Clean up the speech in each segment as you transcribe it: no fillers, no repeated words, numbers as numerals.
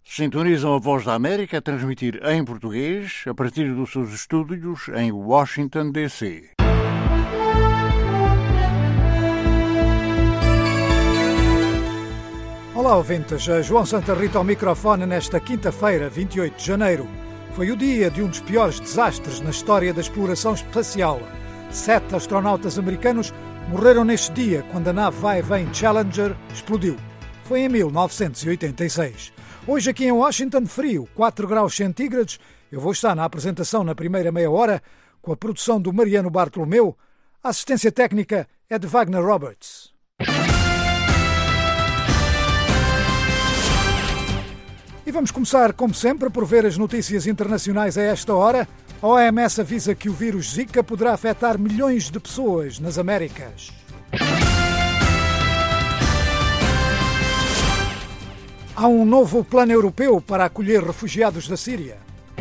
Sintonizam a Voz da América a transmitir em português a partir dos seus estúdios em Washington, D.C. Olá, ouvintes. João Santa Rita ao microfone nesta quinta-feira, 28 de janeiro. Foi o dia de um dos piores desastres na história da exploração espacial. 7 astronautas americanos morreram neste dia quando a nave vai-vem Challenger explodiu. Foi em 1986. Hoje aqui em Washington, frio, 4 graus centígrados. Eu vou estar na apresentação na primeira meia hora com a produção do Mariano Bartolomeu. A assistência técnica é de Wagner Roberts. E vamos começar, como sempre, por ver as notícias internacionais a esta hora. A OMS avisa que o vírus Zika poderá afetar milhões de pessoas nas Américas. Há um novo plano europeu para acolher refugiados da Síria.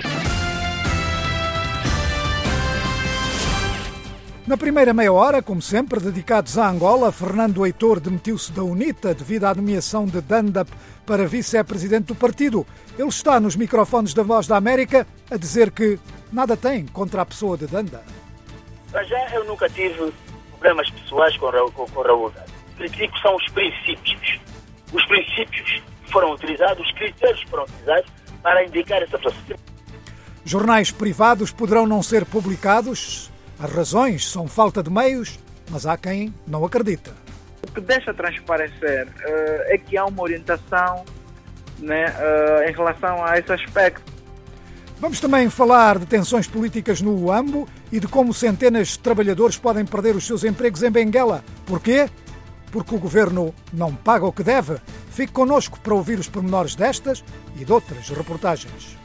Na primeira meia hora, como sempre, dedicados à Angola, Fernando Heitor demitiu-se da UNITA devido à nomeação de Danda para vice-presidente do partido. Ele está nos microfones da Voz da América a dizer que nada tem contra a pessoa de Danda. Já eu nunca tive problemas pessoais com Raul. Critico são os princípios. Os princípios foram utilizados, os critérios foram utilizados para indicar essa pessoa. Jornais privados poderão não ser publicados. As razões são falta de meios, mas há quem não acredita. O que deixa transparecer é que há uma orientação, em relação a esse aspecto. Vamos também falar de tensões políticas no Uambo e de como centenas de trabalhadores podem perder os seus empregos em Benguela. Porquê? Porque o governo não paga o que deve. Fique connosco para ouvir os pormenores destas e de outras reportagens.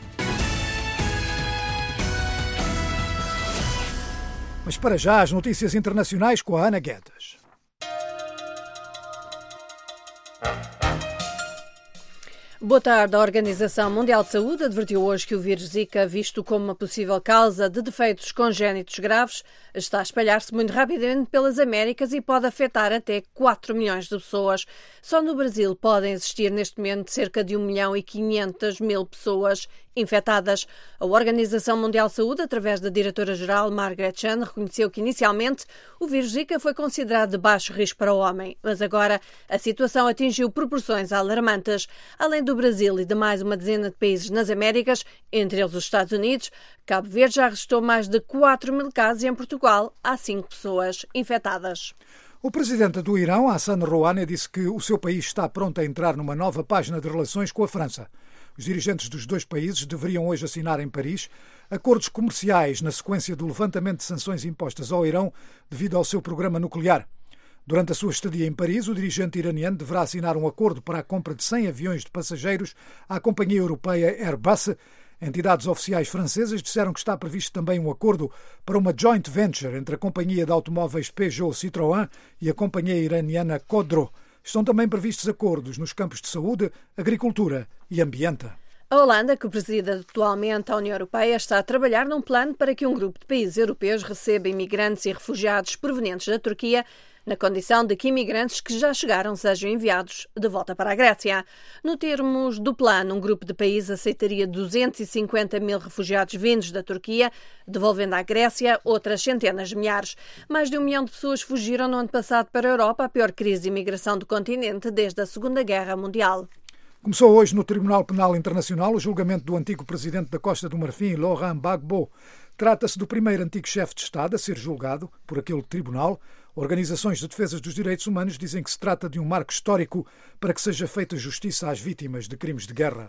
Mas para já as notícias internacionais com a Ana Guedes. Boa tarde. A Organização Mundial de Saúde advertiu hoje que o vírus Zika, visto como uma possível causa de defeitos congénitos graves, está a espalhar-se muito rapidamente pelas Américas e pode afetar até 4 milhões de pessoas. Só no Brasil podem existir neste momento cerca de 1.500.000 pessoas infectadas. A Organização Mundial de Saúde, através da diretora-geral Margaret Chan, reconheceu que inicialmente o vírus Zika foi considerado de baixo risco para o homem, mas agora a situação atingiu proporções alarmantes. Além do Brasil e de mais uma dezena de países nas Américas, entre eles os Estados Unidos, Cabo Verde já registrou mais de 4.000 casos e em Portugal há 5 pessoas infectadas. O presidente do Irão, Hassan Rouhani, disse que o seu país está pronto a entrar numa nova página de relações com a França. Os dirigentes dos dois países deveriam hoje assinar em Paris acordos comerciais na sequência do levantamento de sanções impostas ao Irão devido ao seu programa nuclear. Durante a sua estadia em Paris, o dirigente iraniano deverá assinar um acordo para a compra de 100 aviões de passageiros à companhia europeia Airbus. Entidades oficiais francesas disseram que está previsto também um acordo para uma joint venture entre a companhia de automóveis Peugeot Citroën e a companhia iraniana Khodro. Estão também previstos acordos nos campos de saúde, agricultura e ambiente. A Holanda, que preside atualmente a União Europeia, está a trabalhar num plano para que um grupo de países europeus receba imigrantes e refugiados provenientes da Turquia, na condição de que imigrantes que já chegaram sejam enviados de volta para a Grécia. No termos do plano, um grupo de países aceitaria 250.000 refugiados vindos da Turquia, devolvendo à Grécia outras centenas de milhares. Mais de 1 milhão de pessoas fugiram no ano passado para a Europa, a pior crise de imigração do continente desde a Segunda Guerra Mundial. Começou hoje no Tribunal Penal Internacional o julgamento do antigo presidente da Costa do Marfim, Laurent Gbagbo. Trata-se do primeiro antigo chefe de Estado a ser julgado por aquele tribunal. Organizações de defesa dos direitos humanos dizem que se trata de um marco histórico para que seja feita justiça às vítimas de crimes de guerra.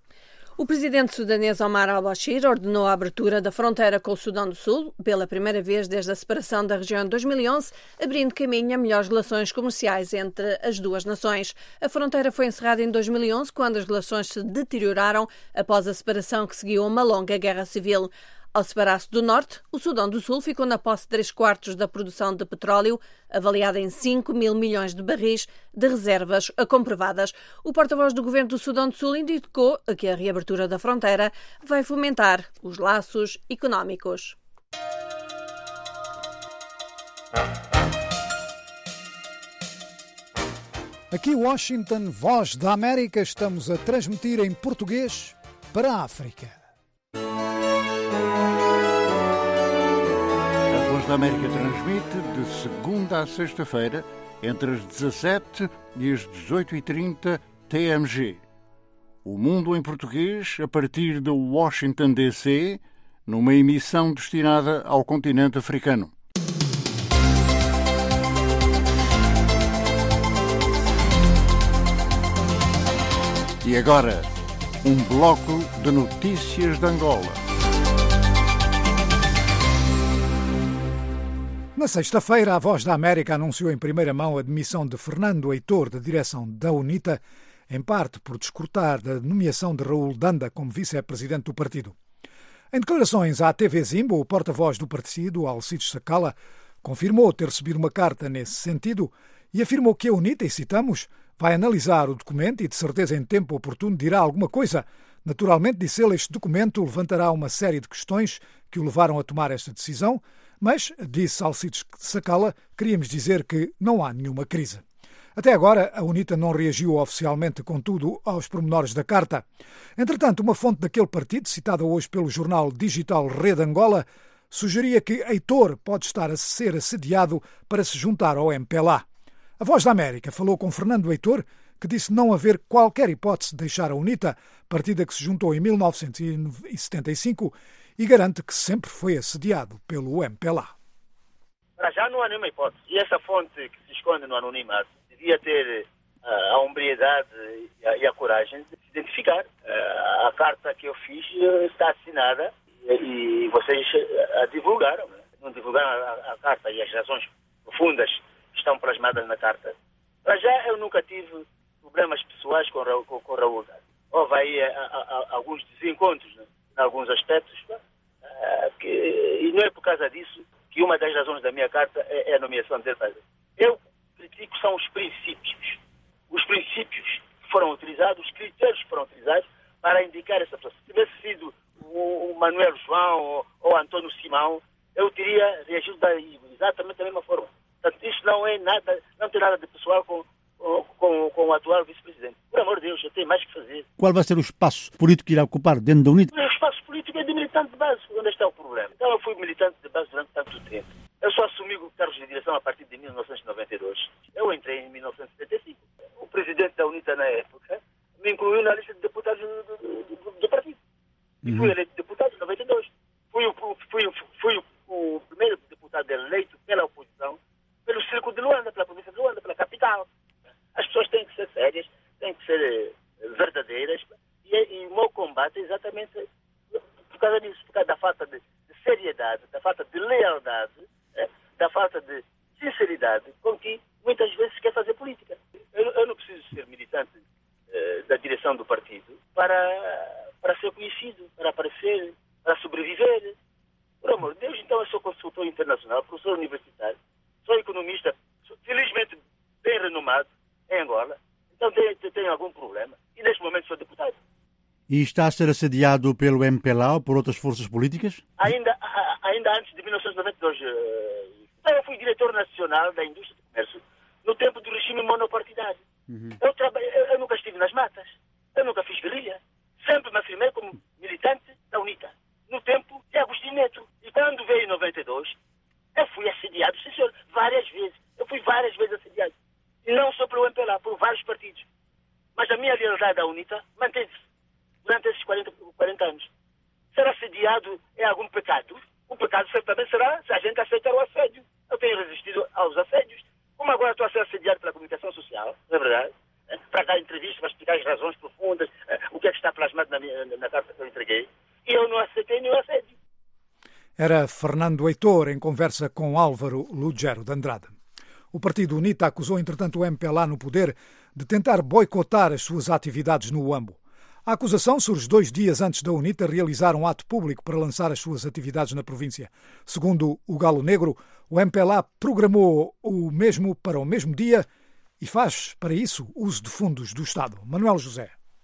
O presidente sudanês Omar al-Bashir ordenou a abertura da fronteira com o Sudão do Sul, pela primeira vez desde a separação da região em 2011, abrindo caminho a melhores relações comerciais entre as duas nações. A fronteira foi encerrada em 2011, quando as relações se deterioraram após a separação que seguiu a uma longa guerra civil. Ao separar-se do norte, o Sudão do Sul ficou na posse de 3/4 da produção de petróleo, avaliada em 5.000 milhões de barris de reservas comprovadas. O porta-voz do governo do Sudão do Sul indicou que a reabertura da fronteira vai fomentar os laços económicos. Aqui Washington, Voz da América, estamos a transmitir em português para a África. A Voz da América transmite de segunda a sexta-feira, entre as 17 e as 18h30 TMG. O Mundo em Português, a partir de Washington, D.C., numa emissão destinada ao continente africano. E agora, um bloco de notícias de Angola. Na sexta-feira, a Voz da América anunciou em primeira mão a demissão de Fernando Heitor da direção da UNITA, em parte por discordar da nomeação de Raul Danda como vice-presidente do partido. Em declarações à TV Zimbo, o porta-voz do partido, Alcides Sacala, confirmou ter recebido uma carta nesse sentido e afirmou que a UNITA, e citamos, vai analisar o documento e, de certeza em tempo oportuno, dirá alguma coisa. Naturalmente, disse ele, este documento levantará uma série de questões que o levaram a tomar esta decisão, mas, disse Alcides Sacala, queríamos dizer que não há nenhuma crise. Até agora, a UNITA não reagiu oficialmente, contudo, aos pormenores da carta. Entretanto, uma fonte daquele partido, citada hoje pelo jornal digital Rede Angola, sugeria que Heitor pode estar a ser assediado para se juntar ao MPLA. A Voz da América falou com Fernando Heitor, que disse não haver qualquer hipótese de deixar a UNITA, partida que se juntou em 1975, e garante que sempre foi assediado pelo MPLA. Para já não há nenhuma hipótese. E essa fonte que se esconde no anonimato devia ter a hombridade e a coragem de se identificar. A carta que eu fiz está assinada e vocês a divulgaram. Não divulgaram a carta e as razões profundas que estão plasmadas na carta. Para já eu nunca tive problemas pessoais com Raul. Houve aí alguns desencontros, né, em alguns aspectos, e não é por causa disso que uma das razões da minha carta é a nomeação dele. Eu critico são os princípios. Os princípios que foram utilizados, os critérios que foram utilizados para indicar essa pessoa. Se tivesse sido o Manuel João ou Antônio Simão, eu teria reagido exatamente da mesma forma. Portanto, isto não é nada, não tem nada de pessoal com o atual vice-presidente. Por amor de Deus, eu tenho mais que fazer. Qual vai ser o espaço político que irá ocupar dentro da UNITA? O espaço político é de militante de base. Onde está o problema? Então eu fui militante de base durante tanto tempo. Eu só assumi o cargo de direção a partir de 1992. Eu entrei em 1975. O presidente da UNITA, na época, me incluiu na lista de deputados do partido. E fui eleito deputado em 92. Fui o primeiro deputado eleito pela oposição, pelo Círculo de Luanda, pela província de Luanda, pela capital. As pessoas têm que ser sérias, têm que ser verdadeiras, e o meu combate é exatamente por causa disso, por causa da falta de seriedade, da falta de lealdade, da falta de sinceridade com que muitas vezes se quer fazer política. Eu não preciso ser militante da direção do partido para ser conhecido, para aparecer, para sobreviver. Por amor de Deus, então eu sou consultor internacional, professor universitário, sou economista, felizmente bem renomado em Angola, então tenho algum problema. E neste momento sou deputado. E está a ser assediado pelo MPLA ou por outras forças políticas? Ainda antes de 1992. Então eu fui diretor nacional da indústria do comércio no tempo do regime monopartidário. Eu nunca estive nas matas, eu nunca fiz guerrilha. Sempre me afirmei como militante da UNITA, no tempo de Agostinho Neto. E quando veio em 92, eu fui assediado, sim senhor, várias vezes. Eu fui várias vezes assediado. E não só pelo MPLA, por vários partidos. Mas a minha lealdade à UNITA manteve-se durante esses 40 anos. Ser assediado é algum pecado? Um pecado certamente será se a gente aceitar o assédio. Eu tenho resistido aos assédios. Como agora estou a ser assediado pela comunicação social, não é verdade? Para dar entrevistas, para explicar as razões profundas, o que é que está plasmado na carta que eu entreguei. E eu não aceitei nenhum assédio. Era Fernando Heitor em conversa com Álvaro Lugero de Andrade. O partido UNITA acusou, entretanto, o MPLA no poder de tentar boicotar as suas atividades no Uambo. A acusação surge 2 dias antes da UNITA realizar um ato público para lançar as suas atividades na província. Segundo o Galo Negro, o MPLA programou o mesmo para o mesmo dia e faz, para isso, uso de fundos do Estado. Manuel José.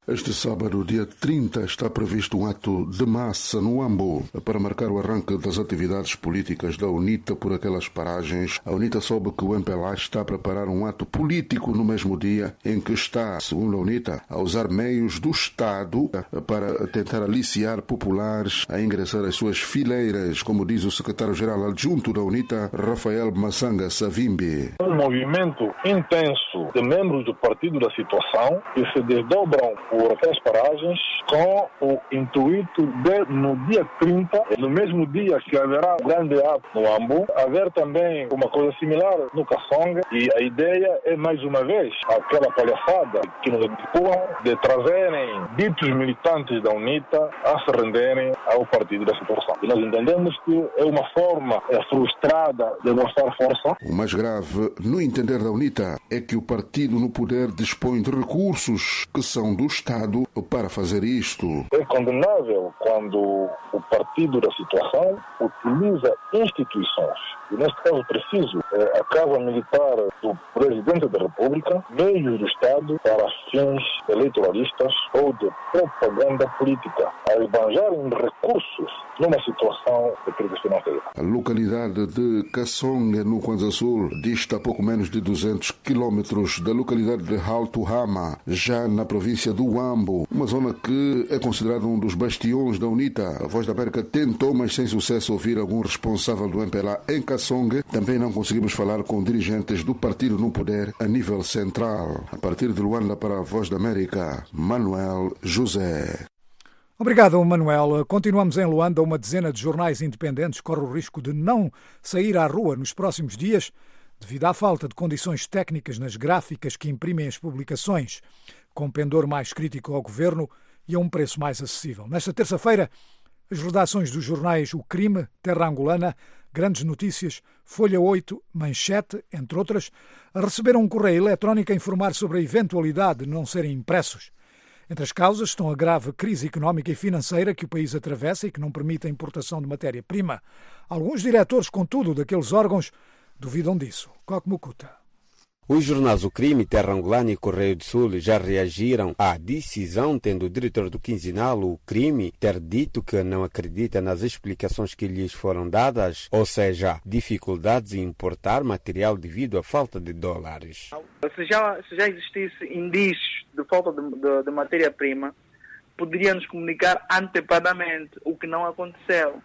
Este sábado, dia 30, está previsto um ato de massa no Huambo para marcar o arranque das atividades políticas da UNITA por aquelas paragens. A UNITA soube que o MPLA está a preparar um ato político no mesmo dia em que está, segundo a UNITA, a usar meios do Estado para tentar aliciar populares a ingressar às suas fileiras, como diz o secretário-geral adjunto da UNITA, Rafael Massanga Savimbi. Um movimento intenso de membros do Partido da Situação que se desdobram por aquelas paragens com o intuito de, no dia 30, no mesmo dia que haverá um grande ato no Huambo, haver também uma coisa similar no Kassonga, e a ideia é, mais uma vez, aquela palhaçada que nos habituam de trazerem ditos militantes da UNITA a se renderem ao Partido da Situação. E nós entendemos que é uma forma frustrada de mostrar força. O mais grave, no entender da UNITA, é que o partido no poder dispõe de recursos que são do Estado para fazer isto. É condenável quando o Partido da Situação utiliza instituições, e neste caso preciso, a Casa Militar do Presidente da República, meios do Estado para fins eleitoralistas ou de propaganda política, a esbanjarem recursos numa situação de crise financeira. A localidade de Kassonga, no Kwanza Sul, dista a pouco menos de 200 quilómetros da localidade de Alto Hama, já na província do Huambo, uma zona que é considerada um dos bastiões da UNITA. A Voz da América tentou, mas sem sucesso, ouvir algum responsável do MPLA em Kassonga. Também não conseguimos falar com dirigentes do partido no poder a nível central. A partir de Luanda, para a Voz da América, Manuel José. Obrigado, Manuel. Continuamos em Luanda. Uma dezena de jornais independentes corre o risco de não sair à rua nos próximos dias devido à falta de condições técnicas nas gráficas que imprimem as publicações, com pendor mais crítico ao governo e a um preço mais acessível. Nesta terça-feira, as redações dos jornais O Crime, Terra Angolana, Grandes Notícias, Folha 8, Manchete, entre outras, receberam um correio eletrónico a informar sobre a eventualidade de não serem impressos. Entre as causas estão a grave crise económica e financeira que o país atravessa e que não permite a importação de matéria-prima. Alguns diretores, contudo, daqueles órgãos duvidam disso. Coque Mucuta. Os jornais O Crime, Terra Angolana e Correio do Sul já reagiram à decisão, tendo o diretor do quinzenal, O Crime, ter dito que não acredita nas explicações que lhes foram dadas, ou seja, dificuldades em importar material devido à falta de dólares. Se já existisse indícios de falta de matéria-prima, poderia nos comunicar antepadamente, o que não aconteceu.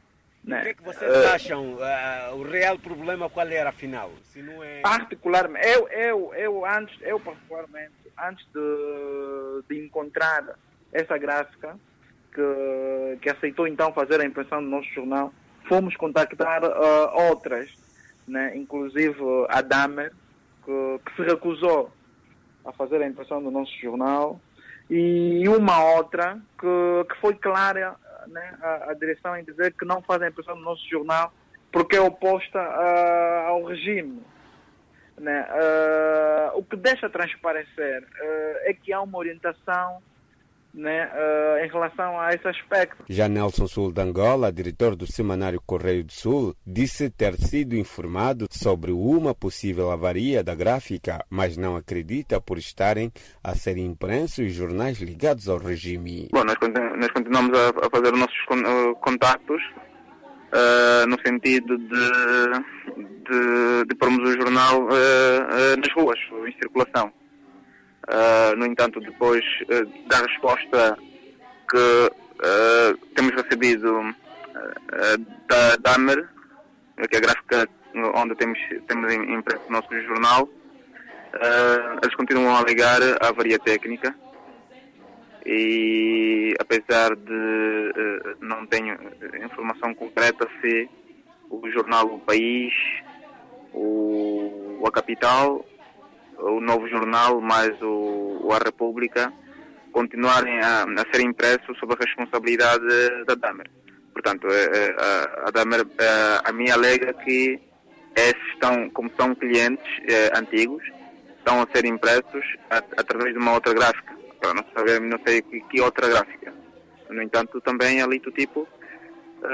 O que é que vocês acham? O real problema qual era, afinal? Se não é... Particularmente, eu particularmente, antes de encontrar essa gráfica que aceitou então fazer a impressão do nosso jornal, fomos contactar outras, né? Inclusive a Damer, que se recusou a fazer a impressão do nosso jornal, e uma outra que foi clara, né, a direção em dizer que não faz a impressão do nosso jornal porque é oposta ao regime. Né? O que deixa transparecer é que há uma orientação, né, em relação a esse aspecto. Já Nelson Sul de Angola, diretor do semanário Correio do Sul, disse ter sido informado sobre uma possível avaria da gráfica, mas não acredita por estarem a ser impressos jornais ligados ao regime. Bom, nós continuamos a fazer os nossos contactos no sentido de pormos o jornal nas ruas, em circulação. No entanto, depois da resposta que temos recebido da Damer, que é a gráfica onde temos impresso o nosso jornal, eles continuam a alegar a avaria técnica e, apesar de não tenho informação concreta se o jornal O País, A Capital, o Novo Jornal, mais A República, continuarem a ser impressos sob a responsabilidade da Damer. Portanto, a Damer a mim alega que esses como são clientes antigos, estão a ser impressos através de uma outra gráfica. Não sei que outra gráfica. No entanto, também a Litotipo,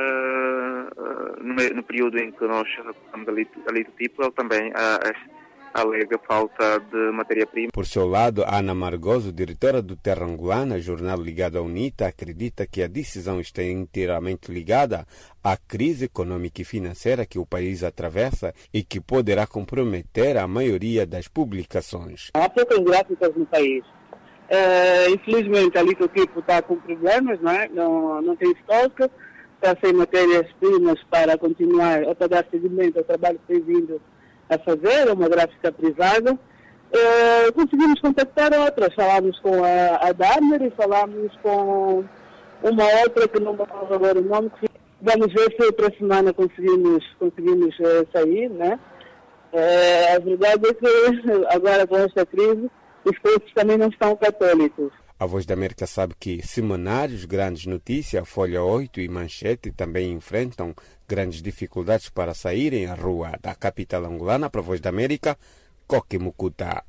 no período em que nós recuperamos a Litotipo, ele também alega falta de matéria-prima. Por seu lado, Ana Margoso, diretora do Terra Angolana, jornal ligado à UNITA, acredita que a decisão está inteiramente ligada à crise econômica e financeira que o país atravessa e que poderá comprometer a maioria das publicações. Há poucas gráficas no país. Infelizmente, ali que o equipe está com problemas, não é? Não tem estoque, está sem matérias-primas para continuar a pagar seguimento ao trabalho que tem vindo a fazer, uma gráfica privada. Conseguimos contactar outras, falámos com a Damer e falámos com uma outra que não vou falar agora o nome. Vamos ver se outra semana conseguimos sair, né? A verdade é que agora com esta crise os preços também não estão católicos. A Voz da América sabe que semanários Grandes Notícias, Folha 8 e Manchete também enfrentam grandes dificuldades para saírem à rua. Da capital angolana para a Voz da América, Coque Mucuta.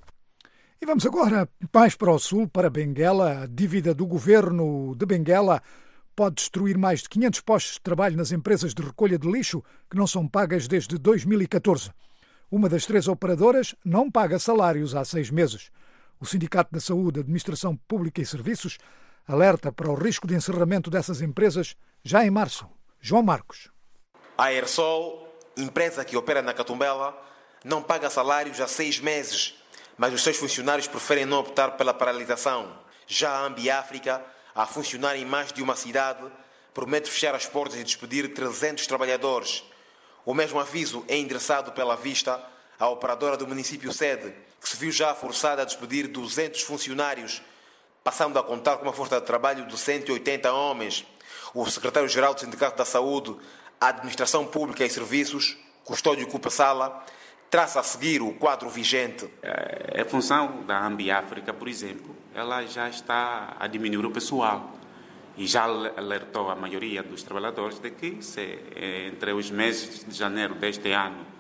E vamos agora mais para o sul, para Benguela. A dívida do governo de Benguela pode destruir mais de 500 postos de trabalho nas empresas de recolha de lixo que não são pagas desde 2014. Uma das 3 operadoras não paga salários há 6 meses. O Sindicato da Saúde, Administração Pública e Serviços alerta para o risco de encerramento dessas empresas já em março. João Marcos. A Aersol, empresa que opera na Catumbela, não paga salários há 6 meses, mas os seus funcionários preferem não optar pela paralisação. Já a Ambiáfrica, a funcionar em mais de uma cidade, promete fechar as portas e despedir 300 trabalhadores. O mesmo aviso é endereçado pela Vista à operadora do município sede, que se viu já forçada a despedir 200 funcionários, passando a contar com uma força de trabalho de 180 homens. O secretário-geral do Sindicato da Saúde, Administração Pública e Serviços, Custódio Cupasala, traça a seguir o quadro vigente. A função da Ambiáfrica, por exemplo, ela já está a diminuir o pessoal e já alertou a maioria dos trabalhadores de que entre os meses de janeiro deste ano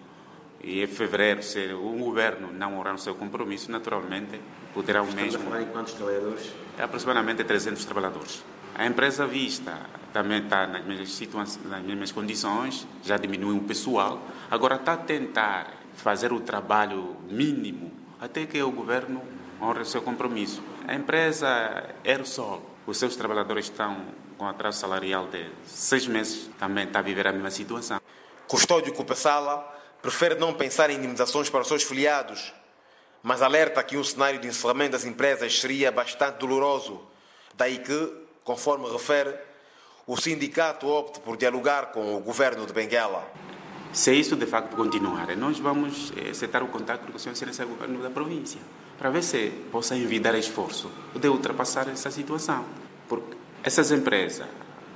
e fevereiro, se o governo não honrar o seu compromisso, naturalmente poderá o mesmo... Estamos a falar em quantos trabalhadores? Aproximadamente 300 trabalhadores. A empresa Vista também está nas mesmas condições, já diminuiu o pessoal, agora está a tentar fazer o trabalho mínimo até que o governo honre o seu compromisso. A empresa Aersol, os seus trabalhadores estão com atraso salarial de 6 meses, também está a viver a mesma situação. Custódio Cupasala prefere não pensar em indemnizações para os seus filiados, mas alerta que um cenário de encerramento das empresas seria bastante doloroso. Daí que, conforme refere, o sindicato opte por dialogar com o governo de Benguela. Se isso de facto continuar, nós vamos setar o contato com o senhor Excelência Governo da província, para ver se possa envidar esforço de ultrapassar essa situação. Porque essas empresas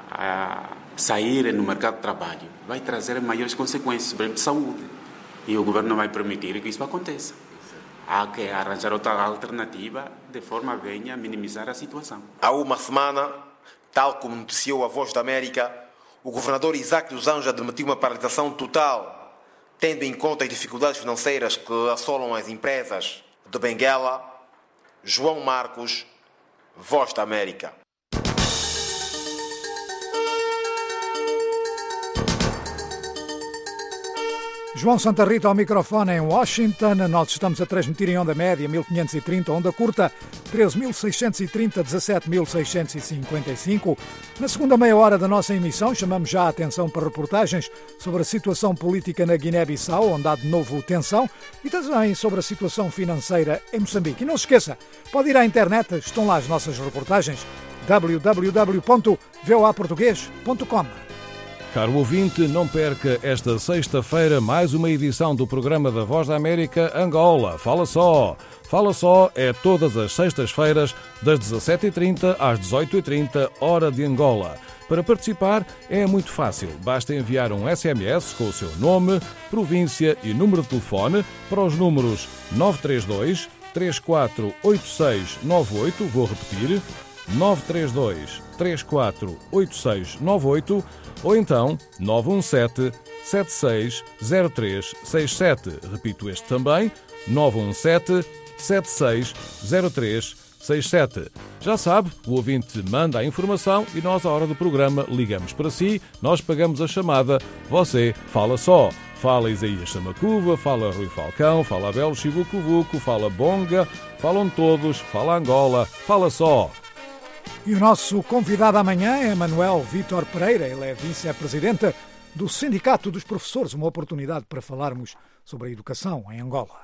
a saírem no mercado de trabalho vai trazer maiores consequências, por exemplo, de saúde. E o governo não vai permitir que isso aconteça. Há que arranjar outra alternativa de forma a venha a minimizar a situação. Há uma semana, tal como noticiou a Voz da América, o governador Isaac dos Anjos admitiu uma paralisação total, tendo em conta as dificuldades financeiras que assolam as empresas. De Benguela, João Marcos, Voz da América. João Santa Rita ao microfone em Washington. Nós estamos a transmitir em onda média 1530, onda curta 13.630, 17.655. Na segunda meia hora da nossa emissão, chamamos já a atenção para reportagens sobre a situação política na Guiné-Bissau, onde há de novo tensão, e também sobre a situação financeira em Moçambique. E não se esqueça, pode ir à internet, estão lá as nossas reportagens, www.voaportugues.com. Caro ouvinte, não perca esta sexta-feira mais uma edição do programa da Voz da América Angola. Fala só! Fala só é todas as sextas-feiras, das 17h30 às 18h30, hora de Angola. Para participar é muito fácil. Basta enviar um SMS com o seu nome, província e número de telefone para os números 932 348698, vou repetir, 932 348698, ou então 917 760367. Repito este também, 917 760367. 67. Já sabe, o ouvinte manda a informação e nós, à hora do programa, ligamos para si, nós pagamos a chamada, você fala só. Fala Isaías Samacuva, fala Rui Falcão, fala Abel Chivucovuco, fala Bonga, falam todos, fala Angola, fala só. E o nosso convidado amanhã é Manuel Vítor Pereira, ele é vice-presidente do Sindicato dos Professores, uma oportunidade para falarmos sobre a educação em Angola.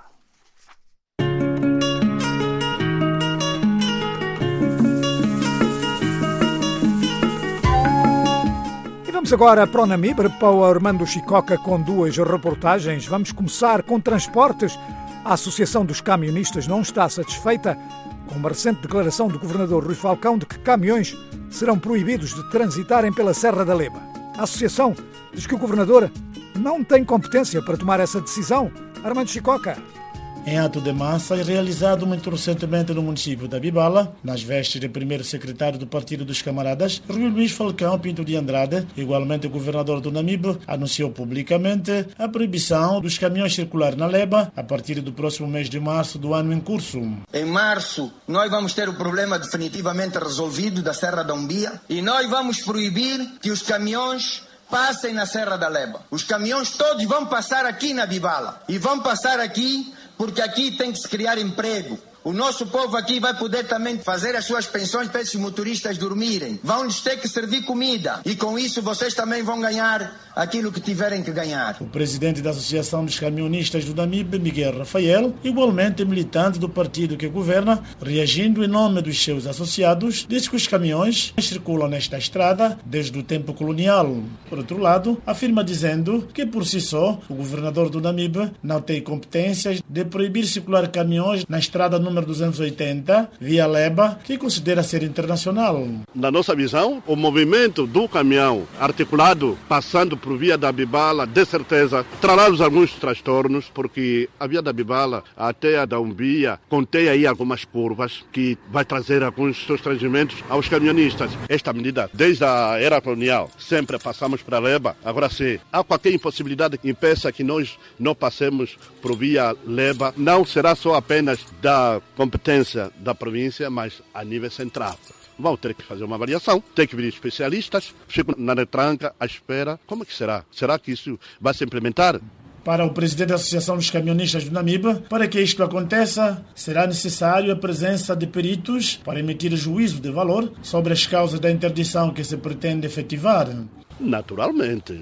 Vamos agora para o Namibe, para o Armando Chicoca com duas reportagens. Vamos começar com transportes. A Associação dos Camionistas não está satisfeita com uma recente declaração do governador Rui Falcão de que caminhões serão proibidos de transitarem pela Serra da Leba. A associação diz que o governador não tem competência para tomar essa decisão. Armando Chicoca. Em ato de massa, realizado muito recentemente no município da Bibala, nas vestes do primeiro secretário do Partido dos Camaradas, Rui Luís Falcão Pinto de Andrade, igualmente governador do Namibe, anunciou publicamente a proibição dos caminhões circular na Leba a partir do próximo mês de março do ano em curso. Em março, nós vamos ter o problema definitivamente resolvido da Serra da Umbia e nós vamos proibir que os caminhões passem na Serra da Leba. Os caminhões todos vão passar aqui na Bibala e vão passar aqui porque aqui tem que se criar emprego. O nosso povo aqui vai poder também fazer as suas pensões para esses motoristas dormirem. Vão-lhes ter que servir comida. E com isso vocês também vão ganhar aquilo que tiverem que ganhar. O presidente da Associação dos Camionistas do Namibe, Miguel Rafael, igualmente militante do partido que governa, reagindo em nome dos seus associados, disse que os caminhões circulam nesta estrada desde o tempo colonial. Por outro lado, afirma dizendo que por si só, o governador do Namibe não tem competências de proibir circular caminhões na estrada número 280, via Leba, que considera ser internacional. Na nossa visão, o movimento do caminhão articulado passando por via da Bibala, de certeza, trará alguns transtornos, porque a via da Bibala até a da Umbia contém aí algumas curvas que vai trazer alguns constrangimentos aos caminhonistas. Esta medida, desde a era colonial, sempre passamos para Leba. Agora, se há qualquer impossibilidade que impeça que nós não passemos por via Leba, não será só apenas da competência da província, mas a nível central. Vão ter que fazer uma avaliação, tem que vir especialistas, ficam na retranca à espera. Como é que será? Será que isso vai se implementar? Para o presidente da Associação dos Camionistas do Namibe, para que isto aconteça, será necessário a presença de peritos para emitir juízo de valor sobre as causas da interdição que se pretende efetivar. Naturalmente,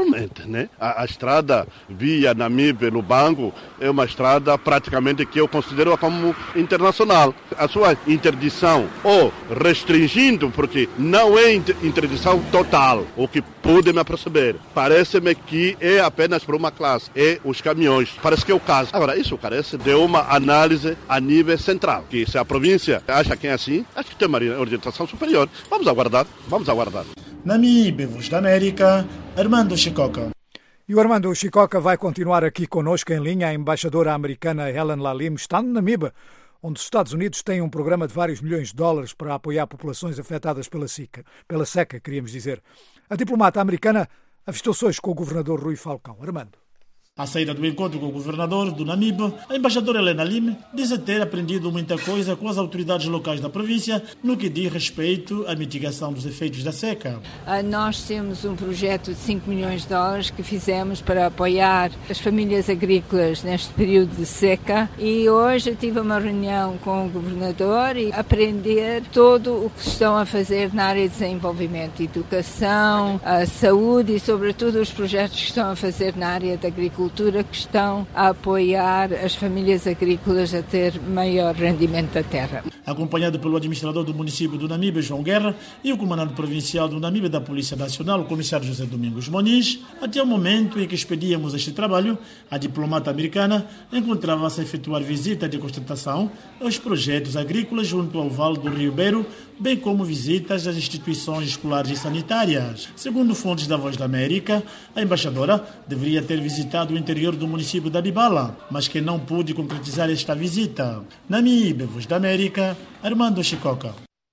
né? A estrada via Namibe-Lubango é uma estrada praticamente que eu considero como internacional. A sua interdição, ou restringindo, porque não é interdição total, o que pude me aperceber, parece-me que é apenas para uma classe, é os caminhões. Parece que é o caso. Agora, isso carece de uma análise a nível central, que se a província acha que é assim, acho que tem uma orientação superior. Vamos aguardar. Namibe, Voz da América, Armando Chicoca. E o Armando Chicoca vai continuar aqui conosco em linha. A embaixadora americana Helen Lalim está no Namibe, onde os Estados Unidos têm um programa de vários milhões de dólares para apoiar populações afetadas pela seca, queríamos dizer. A diplomata americana avistou-se hoje com o governador Rui Falcão. Armando. À saída do encontro com o governador do Namibe, a embaixadora Helena Lime diz ter aprendido muita coisa com as autoridades locais da província no que diz respeito à mitigação dos efeitos da seca. Nós temos um projeto de 5 milhões de dólares que fizemos para apoiar as famílias agrícolas neste período de seca e hoje tive uma reunião com o governador e aprender todo o que estão a fazer na área de desenvolvimento, educação, a saúde e sobretudo os projetos que estão a fazer na área da agricultura, que estão a apoiar as famílias agrícolas a ter maior rendimento da terra. Acompanhado pelo administrador do município do Namibe, João Guerra, e o comandante provincial do Namibe da Polícia Nacional, o comissário José Domingos Moniz, até o momento em que expedíamos este trabalho, a diplomata americana encontrava-se a efetuar visita de constatação aos projetos agrícolas junto ao Vale do Rio Beiro, bem como visitas às instituições escolares e sanitárias. Segundo fontes da Voz da América, a embaixadora deveria ter visitado o interior do município da Bibala, mas que não pôde concretizar esta visita. Namibe, Voz da América, Armando Chicoca.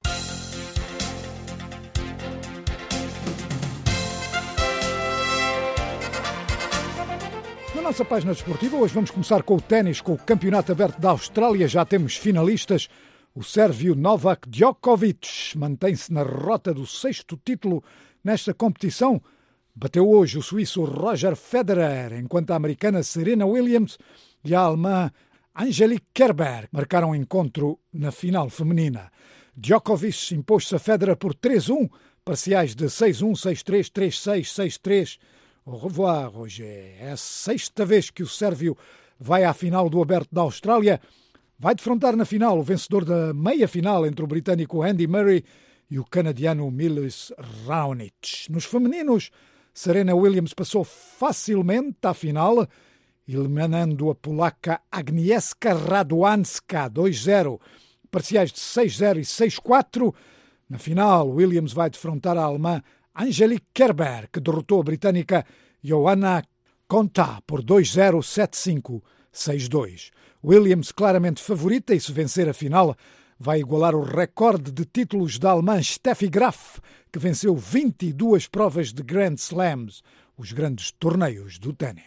Na nossa página desportiva, hoje vamos começar com o ténis, com o Campeonato Aberto da Austrália. Já temos finalistas. O sérvio Novak Djokovic mantém-se na rota do 6º título nesta competição. Bateu hoje o suíço Roger Federer, enquanto a americana Serena Williams e a alemã Angelique Kerber marcaram encontro na final feminina. Djokovic impôs-se a Federer por 3-1, parciais de 6-1, 6-3, 3-6, 6-3. Au revoir, Roger. É a 6ª vez que o sérvio vai à final do Aberto da Austrália. Vai defrontar na final o vencedor da meia-final entre o britânico Andy Murray e o canadiano Milos Raonic. Nos femininos, Serena Williams passou facilmente à final, eliminando a polaca Agnieszka Radwanska 2-0, parciais de 6-0 e 6-4. Na final, Williams vai defrontar a alemã Angelique Kerber, que derrotou a britânica Johanna Konta por 2-0, 7-5, 6-2. Williams claramente favorita e, se vencer a final, vai igualar o recorde de títulos da alemã Steffi Graf, que venceu 22 provas de Grand Slams, os grandes torneios do ténis.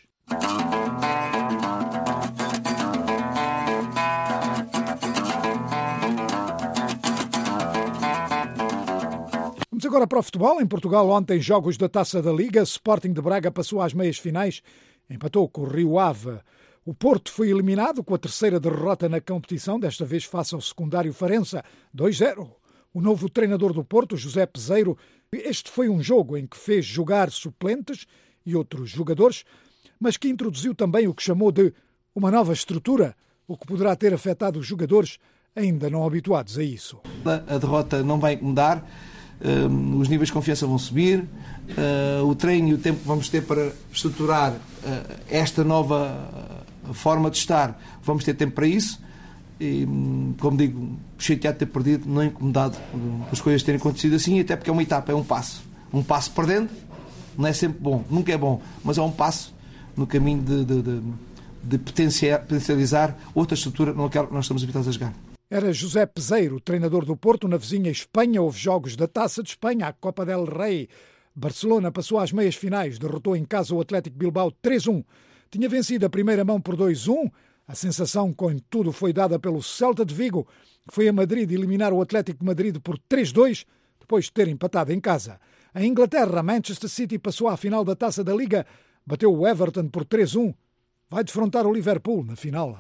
Vamos agora para o futebol. Em Portugal, ontem, jogos da Taça da Liga. Sporting de Braga passou às meias finais, empatou com o Rio Ave. O Porto foi eliminado com a 3ª derrota na competição, desta vez face ao secundário Farense, 2-0. O novo treinador do Porto, José Peseiro, este foi um jogo em que fez jogar suplentes e outros jogadores, mas que introduziu também o que chamou de uma nova estrutura, o que poderá ter afetado os jogadores ainda não habituados a isso. A derrota não vai incomodar, os níveis de confiança vão subir, o treino e o tempo que vamos ter para estruturar esta nova forma de estar, vamos ter tempo para isso. E, como digo, chateado de ter perdido, não incomodado as coisas terem acontecido assim, até porque é uma etapa, é um passo. Um passo perdendo não é sempre bom, nunca é bom, mas é um passo no caminho de potencializar outra estrutura naquela que nós estamos habituados a jogar. Era José Peseiro, treinador do Porto. Na vizinha Espanha houve jogos da Taça de Espanha, a Copa del Rei. Barcelona passou às meias finais, derrotou em casa o Atlético Bilbao 3-1. Tinha vencido a primeira mão por 2-1. A sensação, contudo, foi dada pelo Celta de Vigo, que foi a Madrid eliminar o Atlético de Madrid por 3-2, depois de ter empatado em casa. Em Inglaterra, Manchester City passou à final da Taça da Liga, bateu o Everton por 3-1. Vai defrontar o Liverpool na final.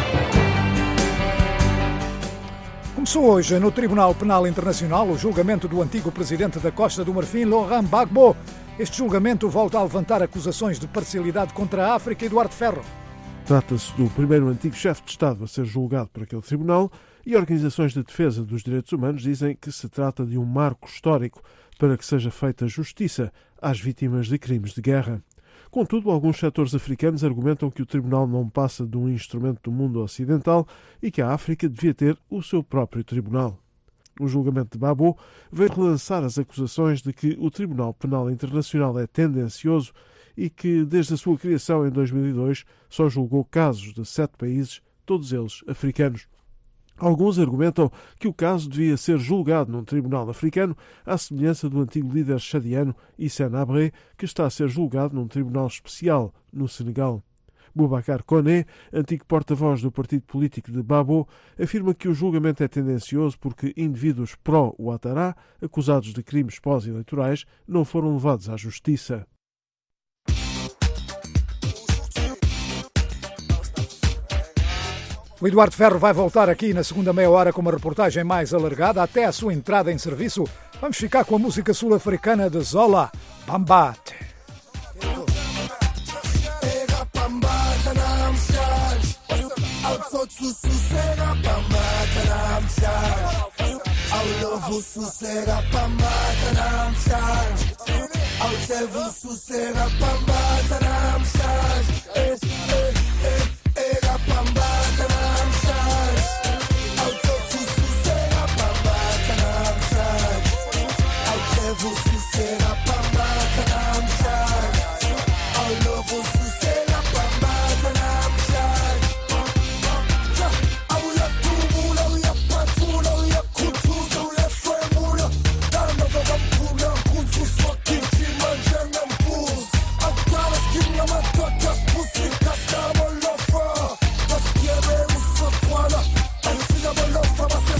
Começou hoje no Tribunal Penal Internacional o julgamento do antigo presidente da Costa do Marfim, Laurent Gbagbo. Este julgamento volta a levantar acusações de parcialidade contra a África e Duarte Ferro. Trata-se do primeiro antigo chefe de Estado a ser julgado por aquele tribunal e organizações de defesa dos direitos humanos dizem que se trata de um marco histórico para que seja feita justiça às vítimas de crimes de guerra. Contudo, alguns setores africanos argumentam que o tribunal não passa de um instrumento do mundo ocidental e que a África devia ter o seu próprio tribunal. O julgamento de Gbagbo veio relançar as acusações de que o Tribunal Penal Internacional é tendencioso e que, desde a sua criação em 2002, só julgou casos de 7 países, todos eles africanos. Alguns argumentam que o caso devia ser julgado num tribunal africano, à semelhança do antigo líder chadiano Hissène Habré, que está a ser julgado num tribunal especial no Senegal. Boubacar Koné, antigo porta-voz do partido político de Gbagbo, afirma que o julgamento é tendencioso porque indivíduos pró-Ouattara, acusados de crimes pós-eleitorais, não foram levados à justiça. O Eduardo Ferro vai voltar aqui na segunda meia hora com uma reportagem mais alargada. Até a sua entrada em serviço, vamos ficar com a música sul-africana de Zola, Bambate. Pussy,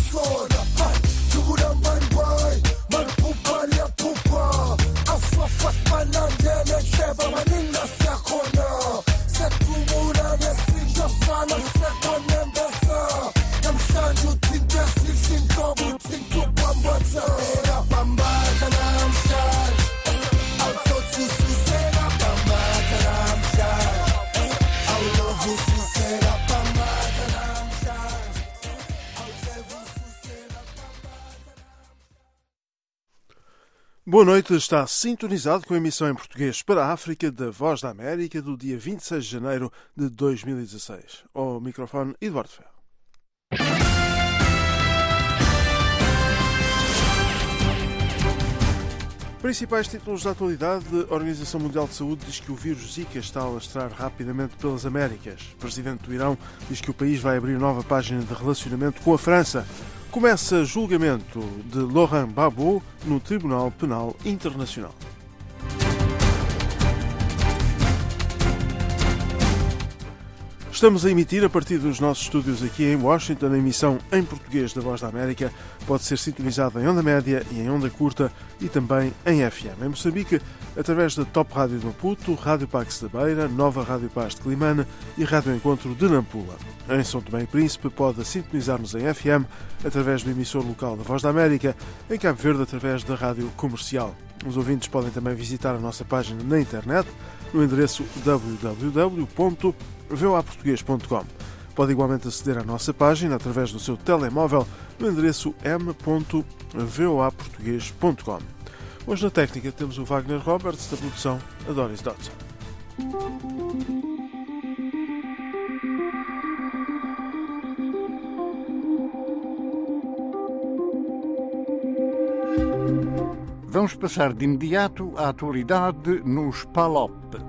Boa noite, está sintonizado com a emissão em português para a África da Voz da América do dia 26 de janeiro de 2016. Ao microfone, Eduardo Ferro. Principais títulos da atualidade: a Organização Mundial de Saúde diz que o vírus Zika está a alastrar rapidamente pelas Américas. O presidente do Irão diz que o país vai abrir nova página de relacionamento com a França. Começa julgamento de Laurent Gbagbo no Tribunal Penal Internacional. Estamos a emitir a partir dos nossos estúdios aqui em Washington. A emissão em português da Voz da América pode ser sintonizada em onda média e em onda curta e também em FM. Em Moçambique, através da Top Rádio de Maputo, Rádio Pax da Beira, Nova Rádio Paz de Climane e Rádio Encontro de Nampula. Em São Tomé e Príncipe pode sintonizar-nos em FM através do emissor local da Voz da América, em Cabo Verde através da Rádio Comercial. Os ouvintes podem também visitar a nossa página na internet no endereço www.voaportugues.com. Pode igualmente aceder à nossa página através do seu telemóvel no endereço m.voaportugues.com. Hoje na técnica temos o Wagner Roberts, da produção a Doris Dodson. Vamos passar de imediato à atualidade nos PALOP.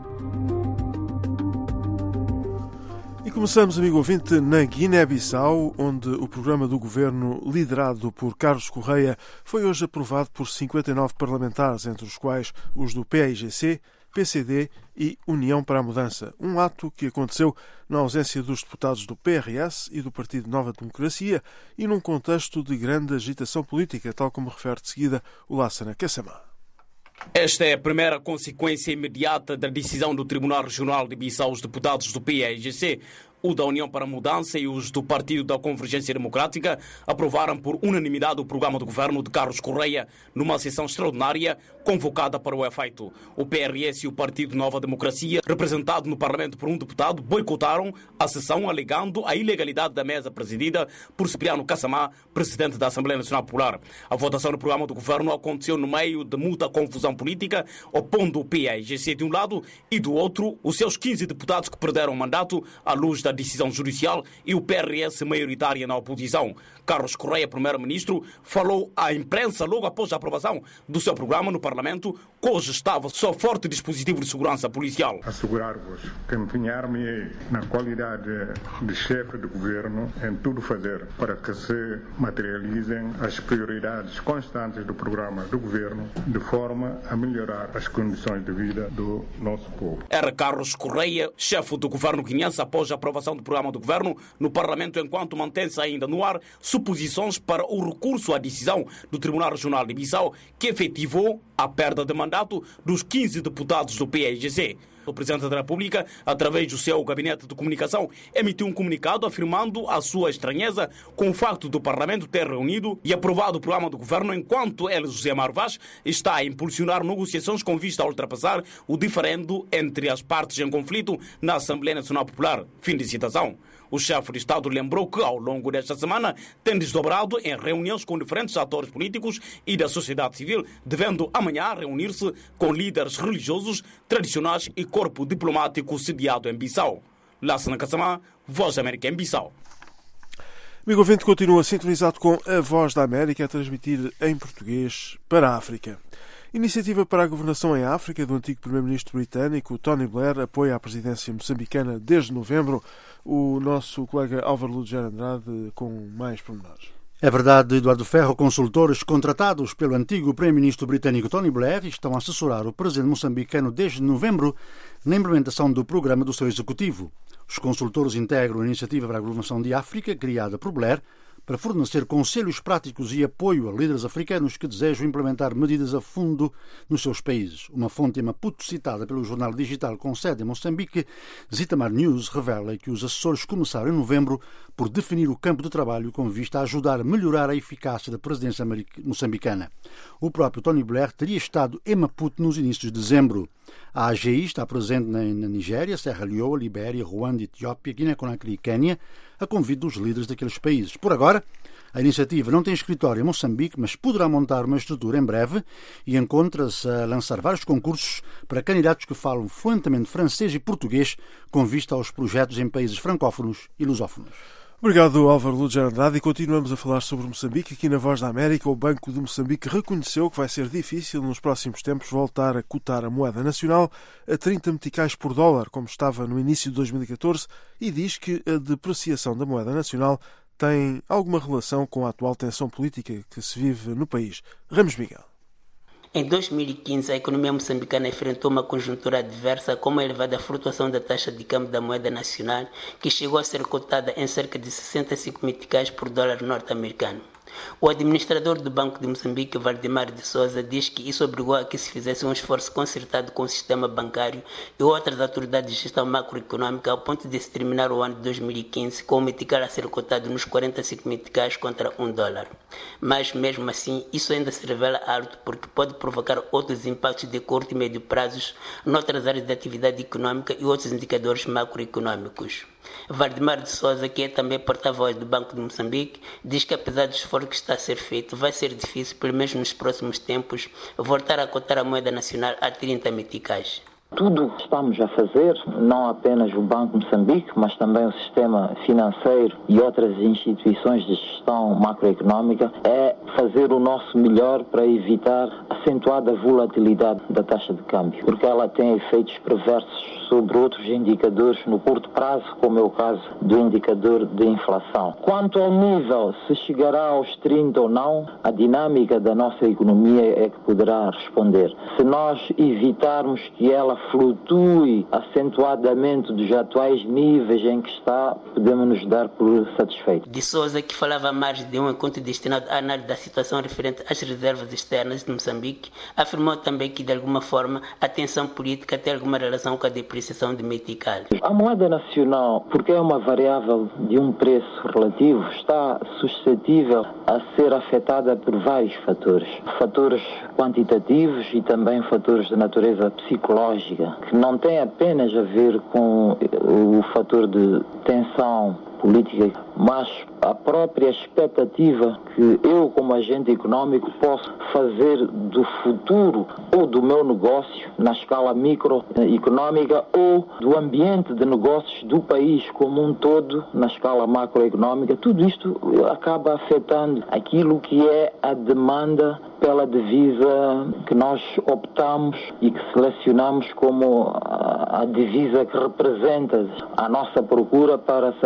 E começamos, amigo ouvinte, na Guiné-Bissau, onde o programa do governo liderado por Carlos Correia foi hoje aprovado por 59 parlamentares, entre os quais os do PAIGC, PCD e União para a Mudança. Um ato que aconteceu na ausência dos deputados do PRS e do Partido Nova Democracia e num contexto de grande agitação política, tal como refere de seguida o Lassana Kassamá. Esta é a primeira consequência imediata da decisão do Tribunal Regional de Bissau. Os deputados do PAIGC, o da União para a Mudança e os do Partido da Convergência Democrática aprovaram por unanimidade o programa do governo de Carlos Correia numa sessão extraordinária convocada para o efeito. O PRS e o Partido Nova Democracia, representado no Parlamento por um deputado, boicotaram a sessão alegando a ilegalidade da mesa presidida por Cipriano Kassamá, presidente da Assembleia Nacional Popular. A votação do programa do governo aconteceu no meio de muita confusão política, opondo o PAIGC de um lado e do outro os seus 15 deputados que perderam o mandato à luz da decisão judicial e o PRS maioritária na oposição. Carlos Correia, primeiro-ministro, falou à imprensa logo após a aprovação do seu programa no Parlamento, que hoje estava sob forte dispositivo de segurança policial. Assegurar-vos que empenhar-me na qualidade de chefe de governo em tudo fazer para que se materializem as prioridades constantes do programa do governo, de forma a melhorar as condições de vida do nosso povo. Era Carlos Correia, chefe do governo guineense, após a aprovação do programa do governo no Parlamento, enquanto mantém-se ainda no ar suposições para o recurso à decisão do Tribunal Regional de Bissau, que efetivou a perda de mandato dos 15 deputados do PAIGC. O Presidente da República, através do seu gabinete de comunicação, emitiu um comunicado afirmando a sua estranheza com o facto do Parlamento ter reunido e aprovado o programa do governo, enquanto ele, José Mário Vaz, está a impulsionar negociações com vista a ultrapassar o diferendo entre as partes em conflito na Assembleia Nacional Popular. Fim de citação. O chefe de Estado lembrou que, ao longo desta semana, tem desdobrado em reuniões com diferentes atores políticos e da sociedade civil, devendo amanhã reunir-se com líderes religiosos, tradicionais e corpo diplomático sediado em Bissau. Lassana Kassamá, Voz da América em Bissau. Amigo ouvinte, continua sintonizado com a Voz da América a transmitir em português para a África. Iniciativa para a Governação em África do antigo primeiro-ministro britânico Tony Blair apoia a presidência moçambicana desde novembro. O nosso colega Álvaro Ludiger Andrade com mais pormenores. É verdade, Eduardo Ferro. Consultores contratados pelo antigo primeiro-ministro britânico Tony Blair estão a assessorar o presidente moçambicano desde novembro na implementação do programa do seu executivo. Os consultores integram a Iniciativa para a Governação de África, criada por Blair, para fornecer conselhos práticos e apoio a líderes africanos que desejam implementar medidas a fundo nos seus países. Uma fonte em Maputo, citada pelo jornal digital com sede em Moçambique, Zitamar News, revela que os assessores começaram em novembro por definir o campo de trabalho com vista a ajudar a melhorar a eficácia da presidência moçambicana. O próprio Tony Blair teria estado em Maputo nos inícios de dezembro. A AGI está presente na Nigéria, Serra Leoa, Libéria, Ruanda, Etiópia, Guiné-Conakry e Quênia, a convite dos líderes daqueles países. Por agora, A iniciativa não tem escritório em Moçambique, mas poderá montar uma estrutura em breve e encontra-se a lançar vários concursos para candidatos que falam fluentemente francês e português com vista aos projetos em países francófonos e lusófonos. Obrigado, Álvaro Lúcio Andrade. E continuamos a falar sobre Moçambique. Aqui na Voz da América, o Banco de Moçambique reconheceu que vai ser difícil nos próximos tempos voltar a cotar a moeda nacional a 30 meticais por dólar, como estava no início de 2014, e diz que a depreciação da moeda nacional tem alguma relação com a atual tensão política que se vive no país. Ramos Miguel. Em 2015, a economia moçambicana enfrentou uma conjuntura adversa com uma elevada flutuação da taxa de câmbio da moeda nacional, que chegou a ser cotada em cerca de 65 meticais por dólar norte-americano. O administrador do Banco de Moçambique, Valdemar de Souza, diz que isso obrigou a que se fizesse um esforço concertado com o sistema bancário e outras autoridades de gestão macroeconômica ao ponto de se terminar o ano de 2015 com o metical a ser cotado nos 45 meticais contra $1. Mas, mesmo assim, isso ainda se revela alto porque pode provocar outros impactos de curto e médio prazos noutras áreas de atividade econômica e outros indicadores macroeconômicos. Valdemar de Souza, que é também porta-voz do Banco de Moçambique, diz que apesar do esforço que está a ser feito, vai ser difícil, pelo menos nos próximos tempos, voltar a cotar a moeda nacional a 30 meticais. Tudo o que estamos a fazer, não apenas o Banco de Moçambique, mas também o sistema financeiro e outras instituições de gestão macroeconómica, é fazer o nosso melhor para evitar a acentuada volatilidade da taxa de câmbio, porque ela tem efeitos perversos sobre outros indicadores no curto prazo, como é o caso do indicador de inflação. Quanto ao nível, se chegará aos 30 ou não, a dinâmica da nossa economia é que poderá responder. Se nós evitarmos que ela flutue acentuadamente dos atuais níveis em que está, podemos nos dar por satisfeitos. De Souza, que falava à margem de um encontro destinado à análise da situação referente às reservas externas de Moçambique, afirmou também que, de alguma forma, a tensão política tem alguma relação com a depreciação de metical. A moeda nacional, porque é uma variável de um preço relativo, está suscetível a ser afetada por vários fatores. Fatores quantitativos e também fatores de natureza psicológica, que não tem apenas a ver com o fator de tensão política, mas a própria expectativa que eu, como agente económico, posso fazer do futuro ou do meu negócio na escala microeconómica ou do ambiente de negócios do país como um todo na escala macroeconómica. Tudo isto acaba afetando aquilo que é a demanda pela divisa que nós optamos e que selecionamos como a divisa que representa a nossa procura para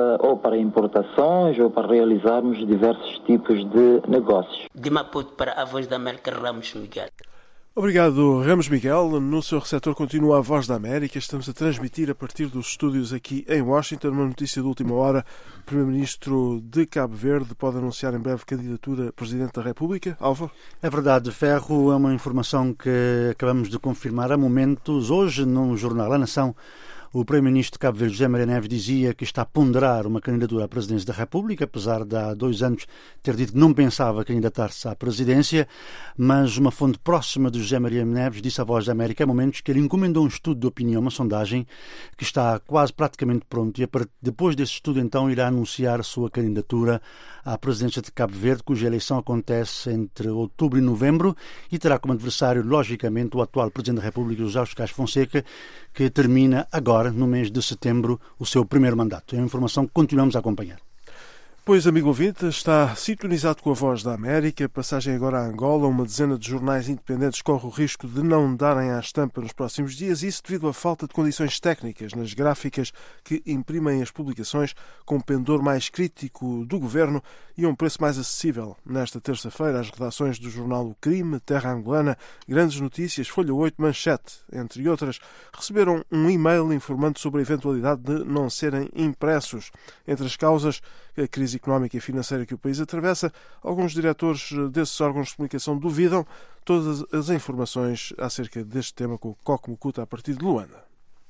importações ou para realizarmos diversos tipos de negócios. De Maputo para a Voz da América, Ramos Miguel. Obrigado, Ramos Miguel. No seu receptor continua a Voz da América. Estamos a transmitir a partir dos estúdios aqui em Washington uma notícia de última hora. O Primeiro-Ministro de Cabo Verde pode anunciar em breve candidatura a Presidente da República. Álvaro? É verdade, Ferro. É uma informação que acabamos de confirmar há momentos. Hoje, no jornal A Nação, o Primeiro-Ministro de Cabo Verde, José Maria Neves, dizia que está a ponderar uma candidatura à presidência da República, apesar de há 2 anos ter dito que não pensava candidatar-se à presidência, mas uma fonte próxima de José Maria Neves disse à Voz da América há momentos que ele encomendou um estudo de opinião, uma sondagem, que está quase praticamente pronto e depois desse estudo então irá anunciar a sua candidatura à presidência de Cabo Verde, cuja eleição acontece entre outubro e novembro e terá como adversário, logicamente, o atual Presidente da República, José Carlos Fonseca, que termina agora, no mês de setembro, o seu primeiro mandato. É uma informação que continuamos a acompanhar. Pois, amigo ouvinte, está sintonizado com a Voz da América. Passagem agora a Angola. Uma dezena de jornais independentes corre o risco de não darem à estampa nos próximos dias, isso devido à falta de condições técnicas nas gráficas que imprimem as publicações com um pendor mais crítico do governo e um preço mais acessível. Nesta terça-feira, as redações do jornal O Crime, Terra Angolana, Grandes Notícias, Folha 8, Manchete, entre outras, receberam um e-mail informando sobre a eventualidade de não serem impressos. Entre as causas, a crise económica e financeira que o país atravessa, alguns diretores desses órgãos de comunicação duvidam. Todas as informações acerca deste tema com o Coco Mucuta a partir de Luanda.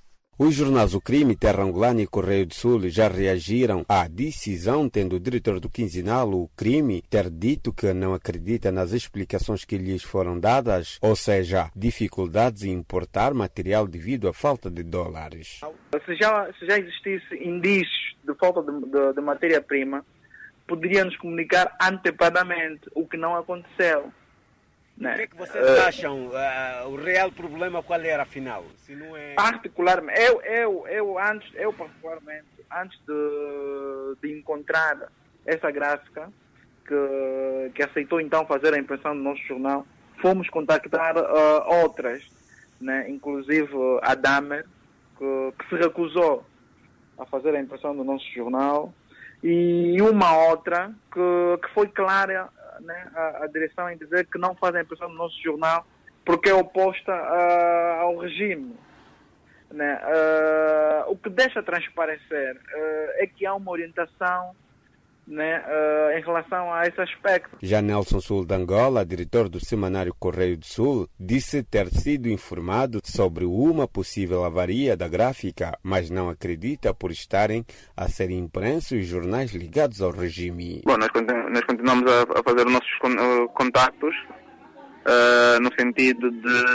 Os jornais O Crime, Terra Angolana e Correio do Sul já reagiram à decisão, tendo o diretor do quinzenal, O Crime, ter dito que não acredita nas explicações que lhes foram dadas, ou seja, dificuldades em importar material devido à falta de dólares. Se já existisse indícios de falta de matéria-prima, poderia nos comunicar antepadamente, o que não aconteceu. Né? O que é que vocês acham? O real problema qual era, afinal? Se não é... Particularmente, eu particularmente, antes de encontrar essa gráfica que aceitou então fazer a impressão do nosso jornal, fomos contactar outras, né? Inclusive a Damer, que se recusou a fazer a impressão do nosso jornal, e uma outra que foi clara, né, a direção em dizer que não faz a impressão do nosso jornal porque é oposta ao regime. Né? O que deixa transparecer é que há uma orientação, né, em relação a esse aspecto. Já Nelson Sul de Angola, diretor do semanário Correio do Sul, disse ter sido informado sobre uma possível avaria da gráfica, mas não acredita por estarem a ser impressos jornais ligados ao regime. Bom, nós continuamos a fazer os nossos contactos no sentido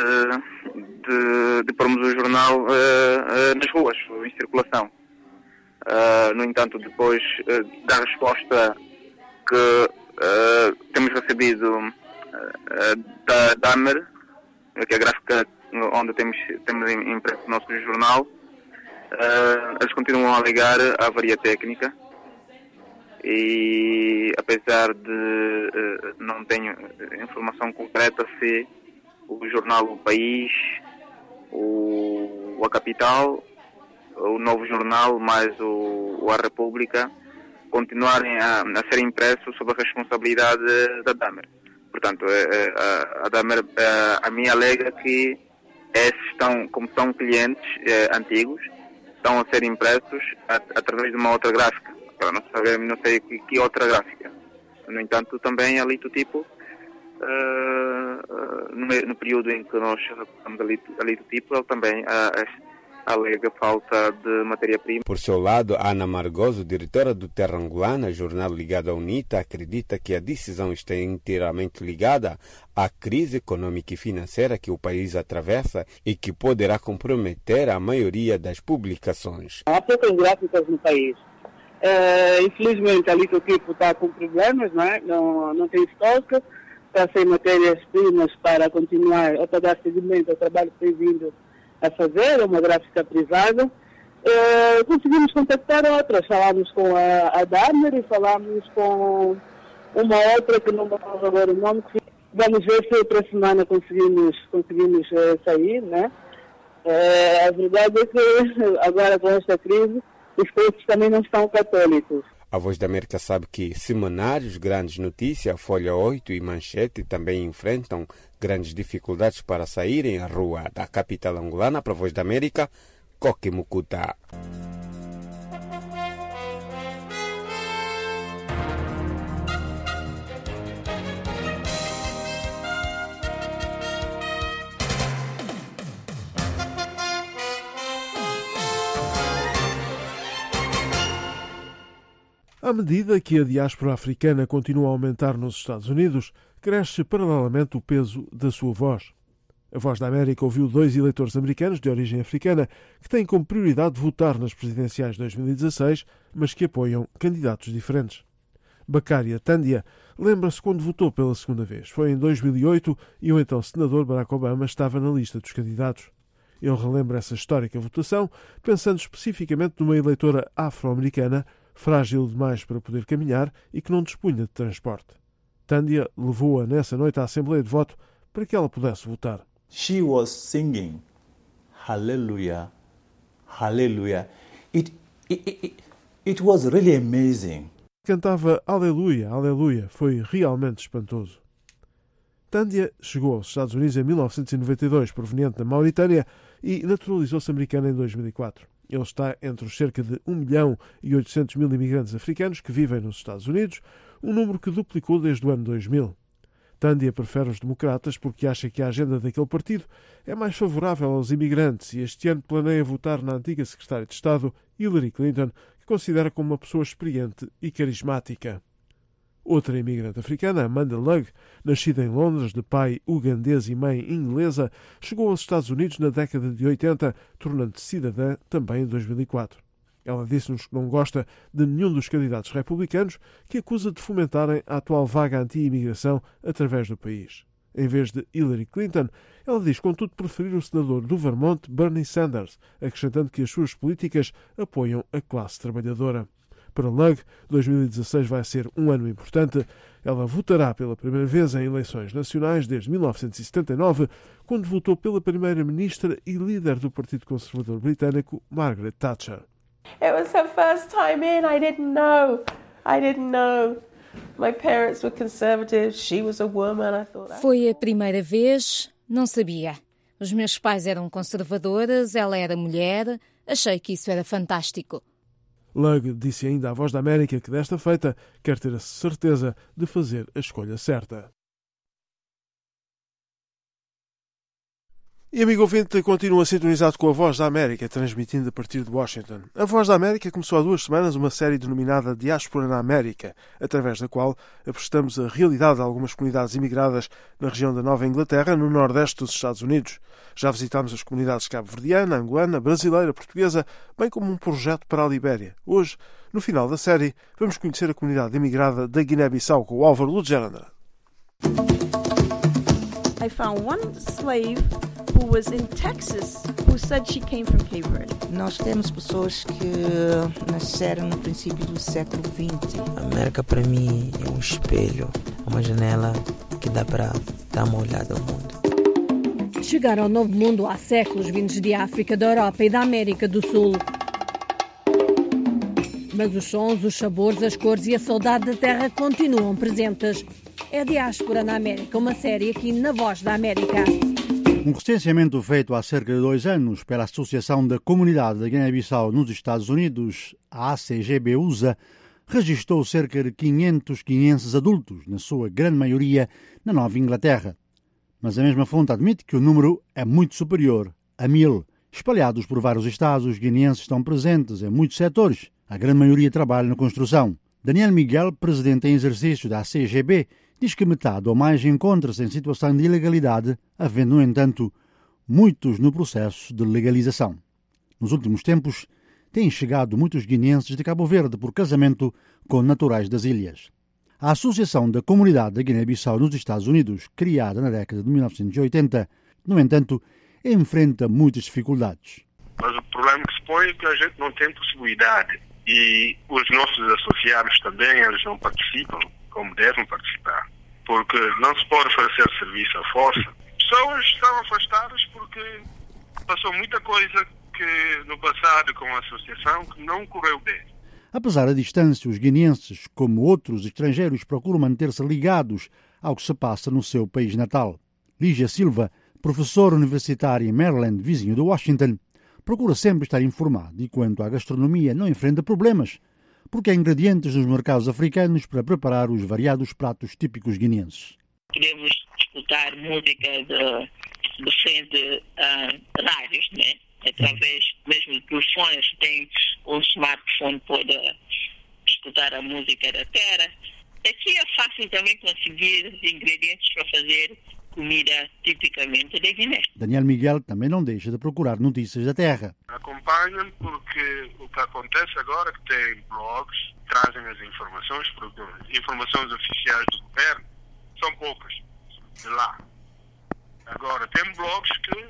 de pormos o jornal nas ruas, em circulação. No entanto, depois da resposta que temos recebido da Damer, que é a gráfica onde temos impresso o nosso jornal, eles continuam a alegar a avaria técnica e, apesar de não tenho informação concreta se o jornal O País, a Capital, o Novo Jornal, mais a República, continuarem a ser impressos sob a responsabilidade da Damer. Portanto, a Damer a mim alega que esses como são clientes antigos, estão a ser impressos através de uma outra gráfica. Não sei que outra gráfica. No entanto, também a Litotipo, no período em que nós recortamos a Litotipo, ele também alega falta de matéria-prima. Por seu lado, Ana Margoso, diretora do Terra Angolana, jornal ligado à UNITA, acredita que a decisão está inteiramente ligada à crise econômica e financeira que o país atravessa e que poderá comprometer a maioria das publicações. Há poucas gráficas no país. Infelizmente, a Litotipo está com problemas, não tem estoque, está sem matérias-primas para continuar a pagar seguimento ao trabalho que tem vindo a fazer, uma gráfica privada. Conseguimos contactar outras, falámos com a Damer e falámos com uma outra que não vou agora o nome. Vamos ver se outra semana conseguimos sair, né? A verdade é que agora com esta crise os preços também não estão católicos. A Voz da América sabe que semanários Grandes Notícias, Folha 8 e Manchete também enfrentam grandes dificuldades para saírem à rua. Da capital angolana para a Voz da América, Coque Mucuta. À medida que a diáspora africana continua a aumentar nos Estados Unidos, cresce paralelamente o peso da sua voz. A Voz da América ouviu 2 eleitores americanos de origem africana que têm como prioridade votar nas presidenciais de 2016, mas que apoiam candidatos diferentes. Bakaria Tandia lembra-se quando votou pela segunda vez. Foi em 2008 e o então senador Barack Obama estava na lista dos candidatos. Ele relembra essa histórica votação, pensando especificamente numa eleitora afro-americana frágil demais para poder caminhar e que não dispunha de transporte. Tandia levou-a nessa noite à Assembleia de Voto para que ela pudesse votar. She was singing Hallelujah, Hallelujah. It was really amazing. Cantava Aleluia, Aleluia. Foi realmente espantoso. Tandia chegou aos Estados Unidos em 1992, proveniente da Mauritânia, e naturalizou-se americana em 2004. Ele está entre os cerca de 1.800.000 imigrantes africanos que vivem nos Estados Unidos, um número que duplicou desde o ano 2000. Tandia prefere os democratas porque acha que a agenda daquele partido é mais favorável aos imigrantes e este ano planeia votar na antiga secretária de Estado, Hillary Clinton, que considera como uma pessoa experiente e carismática. Outra imigrante africana, Amanda Lugg, nascida em Londres, de pai ugandês e mãe inglesa, chegou aos Estados Unidos na década de 80, tornando-se cidadã também em 2004. Ela disse-nos que não gosta de nenhum dos candidatos republicanos, que acusa de fomentarem a atual vaga anti-imigração através do país. Em vez de Hillary Clinton, ela diz, contudo, preferir o senador do Vermont, Bernie Sanders, acrescentando que as suas políticas apoiam a classe trabalhadora. Para Lug, 2016 vai ser um ano importante. Ela votará pela primeira vez em eleições nacionais desde 1979, quando votou pela primeira-ministra e líder do Partido Conservador Britânico, Margaret Thatcher. It was her first time in. I didn't know. My parents were conservative. She was a woman. I thought. Foi a primeira vez, não sabia. Os meus pais eram conservadores, ela era mulher. Achei que isso era fantástico. Lug disse ainda à Voz da América que desta feita quer ter a certeza de fazer a escolha certa. E, amigo ouvinte, continua sintonizado com a Voz da América, transmitindo a partir de Washington. A Voz da América começou há 2 semanas uma série denominada Diáspora na América, através da qual aprestamos a realidade de algumas comunidades imigradas na região da Nova Inglaterra, no nordeste dos Estados Unidos. Já visitámos as comunidades cabo-verdiana, angolana, brasileira, portuguesa, bem como um projeto para a Libéria. Hoje, no final da série, vamos conhecer a comunidade imigrada da Guiné-Bissau com o Álvaro Lutgerlander. I found one slave who was in Texas who said she came from Cape Verde. Nós temos pessoas que nasceram no princípio do século XX. A América para mim é um espelho, uma janela que dá para dar uma olhada ao mundo. Chegaram ao Novo Mundo há séculos vindos de África, da Europa e da América do Sul. Mas os sons, os sabores, as cores e a saudade da terra continuam presentes. É a Diáspora na América, uma série aqui na Voz da América. Um recenseamento feito há cerca de 2 anos pela Associação da Comunidade da Guiné-Bissau nos Estados Unidos, a ACGB-USA, registrou cerca de 500 guineenses adultos, na sua grande maioria na Nova Inglaterra. Mas a mesma fonte admite que o número é muito superior a 1000. Espalhados por vários estados, os guineenses estão presentes em muitos setores. A grande maioria trabalha na construção. Daniel Miguel, presidente em exercício da ACGB, diz que metade ou mais encontra-se em situação de ilegalidade, havendo, no entanto, muitos no processo de legalização. Nos últimos tempos, têm chegado muitos guineenses de Cabo Verde por casamento com naturais das ilhas. A Associação da Comunidade da Guiné-Bissau nos Estados Unidos, criada na década de 1980, no entanto, enfrenta muitas dificuldades. Mas o problema que se põe é que a gente não tem possibilidade e os nossos associados também, eles não participam como devem participar, porque não se pode oferecer serviço à força. Pessoas estão afastadas porque passou muita coisa que no passado com a associação que não correu bem. Apesar da distância, os guineenses, como outros estrangeiros, procuram manter-se ligados ao que se passa no seu país natal. Lígia Silva, professora universitária em Maryland, vizinho de Washington, procura sempre estar informado e, quanto à gastronomia, não enfrenta problemas, porque há ingredientes nos mercados africanos para preparar os variados pratos típicos guineenses. Podemos escutar música de diferentes rádios, né? Através mesmo dos fones, tem um smartphone pode escutar a música da terra. Aqui é fácil também conseguir ingredientes para fazer comida tipicamente da Guiné. Daniel Miguel também não deixa de procurar notícias da terra. Acompanham porque o que acontece agora é que tem blogs que trazem as informações, porque informações oficiais do governo são poucas de lá. Agora, tem blogs que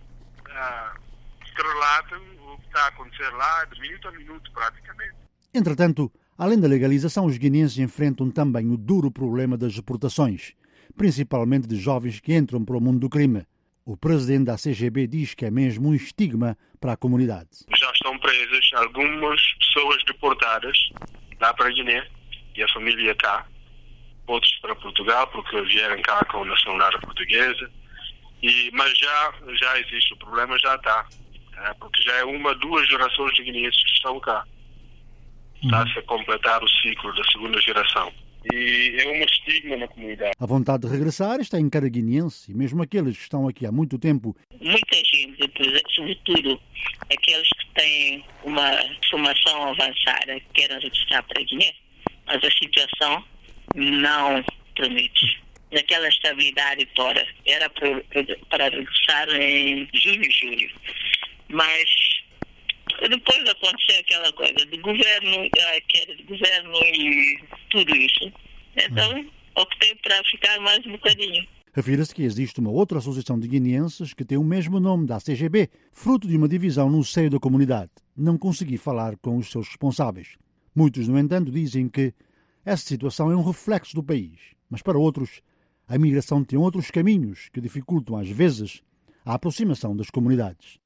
relatam o que está a acontecer lá de minuto a minuto praticamente. Entretanto, além da legalização, os guineenses enfrentam também o duro problema das deportações, principalmente de jovens que entram para o mundo do crime. O presidente da CGB diz que é mesmo um estigma para a comunidade. Já estão presas algumas pessoas deportadas lá para a Guiné e a família cá, outros para Portugal porque vieram cá com a nacionalidade portuguesa, mas já existe o problema, já está. Porque já é 2 gerações de guineenses que estão cá. Está-se a completar o ciclo da segunda geração. E é um estigma na comunidade. A vontade de regressar está em cada guineense, e mesmo aqueles que estão aqui há muito tempo. Muita gente, sobretudo aqueles que têm uma formação avançada, querem regressar para a Guiné, mas a situação não permite. Naquela estabilidade toda, era para regressar em junho e julho. Mas Depois aconteceu aquela coisa do governo, queda de governo e tudo isso. Então, optei para ficar mais um bocadinho. Refira-se que existe uma outra associação de guineenses que tem o mesmo nome da CGB, fruto de uma divisão no seio da comunidade. Não consegui falar com os seus responsáveis. Muitos, no entanto, dizem que essa situação é um reflexo do país. Mas para outros, a migração tem outros caminhos que dificultam, às vezes, a aproximação das comunidades.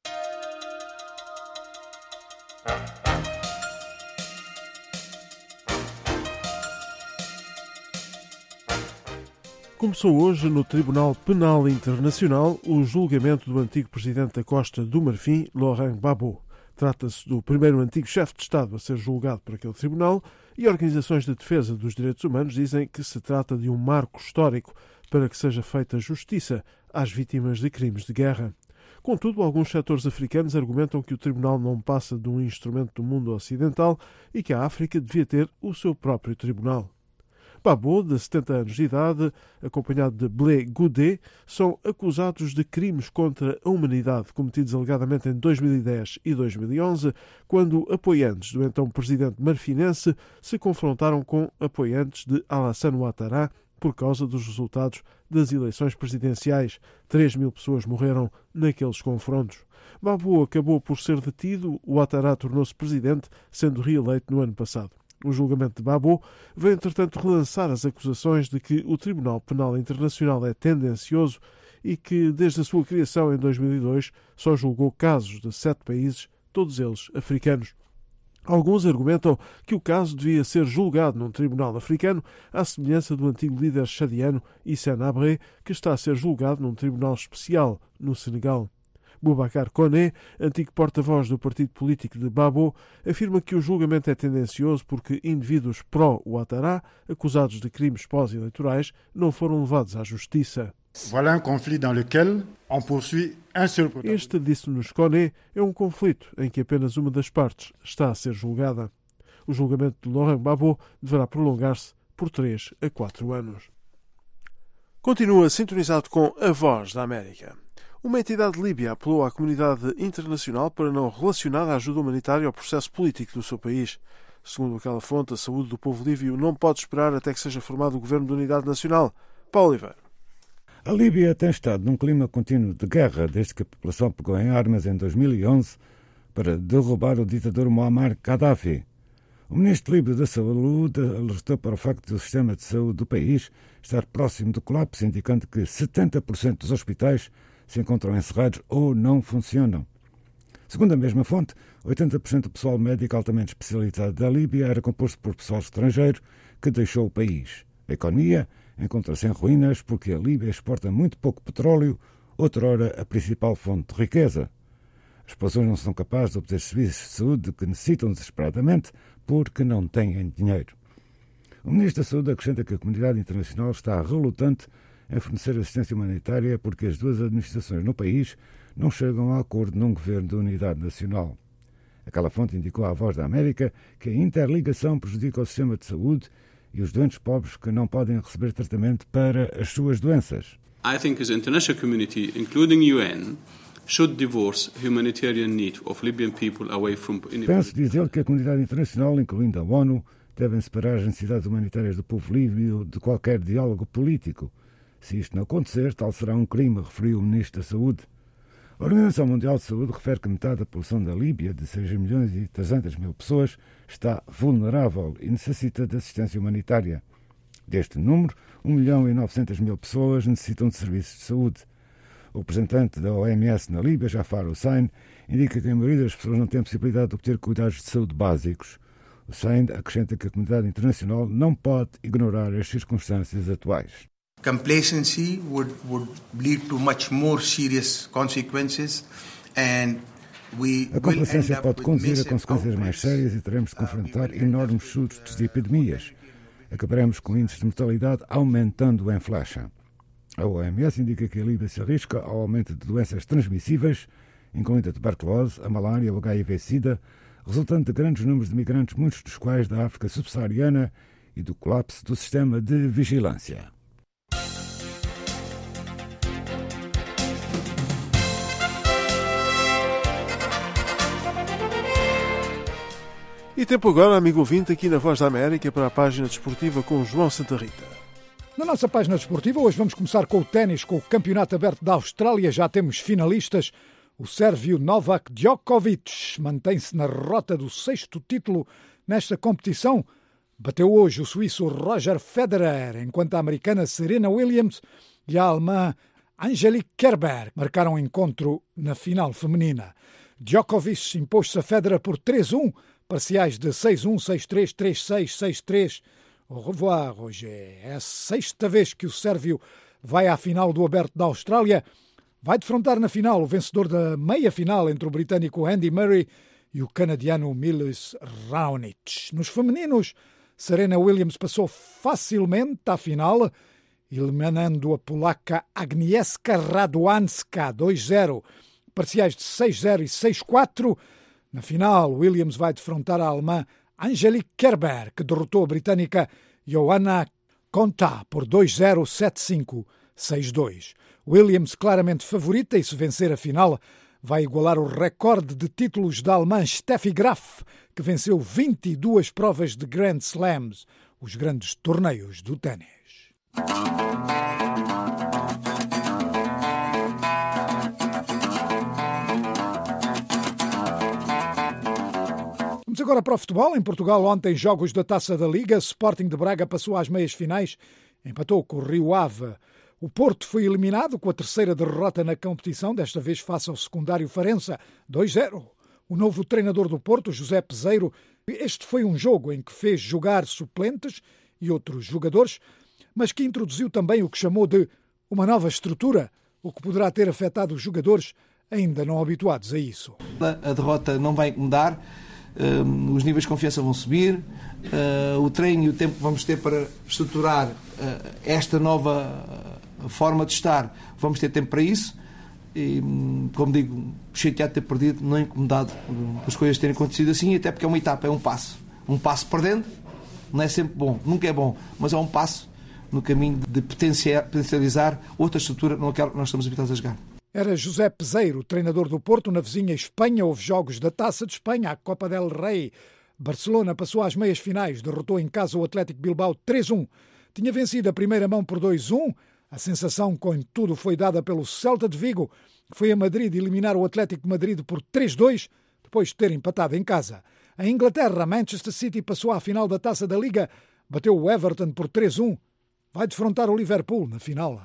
Começou hoje no Tribunal Penal Internacional o julgamento do antigo presidente da Costa do Marfim, Laurent Gbagbo. Trata-se do primeiro antigo chefe de Estado a ser julgado por aquele tribunal e organizações de defesa dos direitos humanos dizem que se trata de um marco histórico para que seja feita justiça às vítimas de crimes de guerra. Contudo, alguns setores africanos argumentam que o tribunal não passa de um instrumento do mundo ocidental e que a África devia ter o seu próprio tribunal. Gbagbo, de 70 anos de idade, acompanhado de Blé Goudé, são acusados de crimes contra a humanidade cometidos alegadamente em 2010 e 2011, quando apoiantes do então presidente marfinense se confrontaram com apoiantes de Alassane Ouattara por causa dos resultados das eleições presidenciais. 3.000 pessoas morreram naqueles confrontos. Gbagbo acabou por ser detido, Ouattara tornou-se presidente, sendo reeleito no ano passado. O julgamento de Gbagbo veio, entretanto, relançar as acusações de que o Tribunal Penal Internacional é tendencioso e que, desde a sua criação em 2002, só julgou casos de 7 países, todos eles africanos. Alguns argumentam que o caso devia ser julgado num tribunal africano, à semelhança do antigo líder chadiano Hissène Habré, que está a ser julgado num tribunal especial no Senegal. Boubacar Koné, antigo porta-voz do partido político de Gbagbo, afirma que o julgamento é tendencioso porque indivíduos pró-Ouattara, acusados de crimes pós-eleitorais, não foram levados à justiça. Voilà un conflit dans lequel on poursuit un seul protagoniste. Este, disse-nos Koné, é um conflito em que apenas uma das partes está a ser julgada. O julgamento de Laurent Gbagbo deverá prolongar-se por 3 a 4 anos. Continua sintonizado com a Voz da América. Uma entidade líbia apelou à comunidade internacional para não relacionar a ajuda humanitária ao processo político do seu país. Segundo aquela fonte, a saúde do povo líbio não pode esperar até que seja formado o governo de unidade nacional. Paulo Oliveira. A Líbia tem estado num clima contínuo de guerra desde que a população pegou em armas em 2011 para derrubar o ditador Muammar Gaddafi. O ministro líbio da Saúde alertou para o facto de o sistema de saúde do país estar próximo do colapso, indicando que 70% dos hospitais se encontram encerrados ou não funcionam. Segundo a mesma fonte, 80% do pessoal médico altamente especializado da Líbia era composto por pessoal estrangeiro que deixou o país. A economia encontra-se em ruínas porque a Líbia exporta muito pouco petróleo, outrora a principal fonte de riqueza. As populações não são capazes de obter serviços de saúde que necessitam desesperadamente porque não têm dinheiro. O ministro da Saúde acrescenta que a comunidade internacional está relutante em fornecer assistência humanitária porque as duas administrações no país não chegam a acordo num governo de unidade nacional. Aquela fonte indicou à Voz da América que a interligação prejudica o sistema de saúde e os doentes pobres que não podem receber tratamento para as suas doenças. I think as international community, including UN, should divorce humanitarian need of Libyan people away from inequality. Penso, diz ele, que a comunidade internacional, incluindo a ONU, devem separar as necessidades humanitárias do povo líbio de qualquer diálogo político. Se isto não acontecer, tal será um crime, referiu o Ministro da Saúde. A Organização Mundial de Saúde refere que metade da população da Líbia, de 6.300.000 pessoas, está vulnerável e necessita de assistência humanitária. Deste número, 1.900.000 pessoas necessitam de serviços de saúde. O representante da OMS na Líbia, Jafar Hussein, indica que a maioria das pessoas não tem a possibilidade de obter cuidados de saúde básicos. Hussein acrescenta que a comunidade internacional não pode ignorar as circunstâncias atuais. Complacency would lead to much more serious consequences and a complacência pode conduzir a consequências mais sérias e teremos de confrontar enormes surtos de epidemias. Acabaremos com índices de mortalidade aumentando a inflação. A OMS indica que a Líbia se arrisca ao aumento de doenças transmissíveis, incluindo a tuberculose, a malária, o HIV-Sida, resultante de grandes números de migrantes, muitos dos quais da África subsaariana, e do colapso do sistema de vigilância. E tempo agora, amigo ouvinte, aqui na Voz da América para a página desportiva com João Santa Rita. Na nossa página desportiva, hoje vamos começar com o ténis, com o Campeonato Aberto da Austrália. Já temos finalistas. O sérvio Novak Djokovic mantém-se na rota do 6º título nesta competição. Bateu hoje o suíço Roger Federer, enquanto a americana Serena Williams e a alemã Angelique Kerber marcaram encontro na final feminina. Djokovic impôs-se a Federer por 3-1, parciais de 6-1, 6-3, 3-6, 6-3. Au revoir, Roger. É a 6ª vez que o sérvio vai à final do Aberto da Austrália. Vai defrontar na final o vencedor da meia-final entre o britânico Andy Murray e o canadiano Milos Raonic. Nos femininos, Serena Williams passou facilmente à final, eliminando a polaca Agnieszka Radwanska 2-0, parciais de 6-0 e 6-4. Na final, Williams vai defrontar a alemã Angelique Kerber, que derrotou a britânica Johanna Konta por 2-0, 7-5, 6-2. Williams claramente favorita e, se vencer a final, vai igualar o recorde de títulos da alemã Steffi Graf, que venceu 22 provas de Grand Slams, os grandes torneios do ténis. Vamos agora para o futebol. Em Portugal, ontem, jogos da Taça da Liga. Sporting de Braga passou às meias finais, empatou com o Rio Ave. O Porto foi eliminado com a 3ª derrota na competição, desta vez face ao secundário Farense, 2-0. O novo treinador do Porto, José Peseiro, este foi um jogo em que fez jogar suplentes e outros jogadores, mas que introduziu também o que chamou de uma nova estrutura, o que poderá ter afetado os jogadores ainda não habituados a isso. A derrota não vai mudar, os níveis de confiança vão subir, o treino e o tempo que vamos ter para estruturar esta nova forma de estar, vamos ter tempo para isso. E, como digo, chateado de ter perdido, não incomodado por as coisas terem acontecido assim, até porque é uma etapa, é um passo perdendo não é sempre bom, nunca é bom, mas é um passo no caminho de potencializar outra estrutura naquela que nós estamos habituados a jogar. Era José Peseiro, treinador do Porto. Na vizinha Espanha houve jogos da Taça de Espanha, a Copa del Rei. Barcelona passou às meias finais, derrotou em casa o Atlético Bilbao 3-1. Tinha vencido a primeira mão por 2-1. A sensação, contudo, foi dada pelo Celta de Vigo, que foi a Madrid eliminar o Atlético de Madrid por 3-2, depois de ter empatado em casa. Em Inglaterra, Manchester City passou à final da Taça da Liga, bateu o Everton por 3-1. Vai defrontar o Liverpool na final.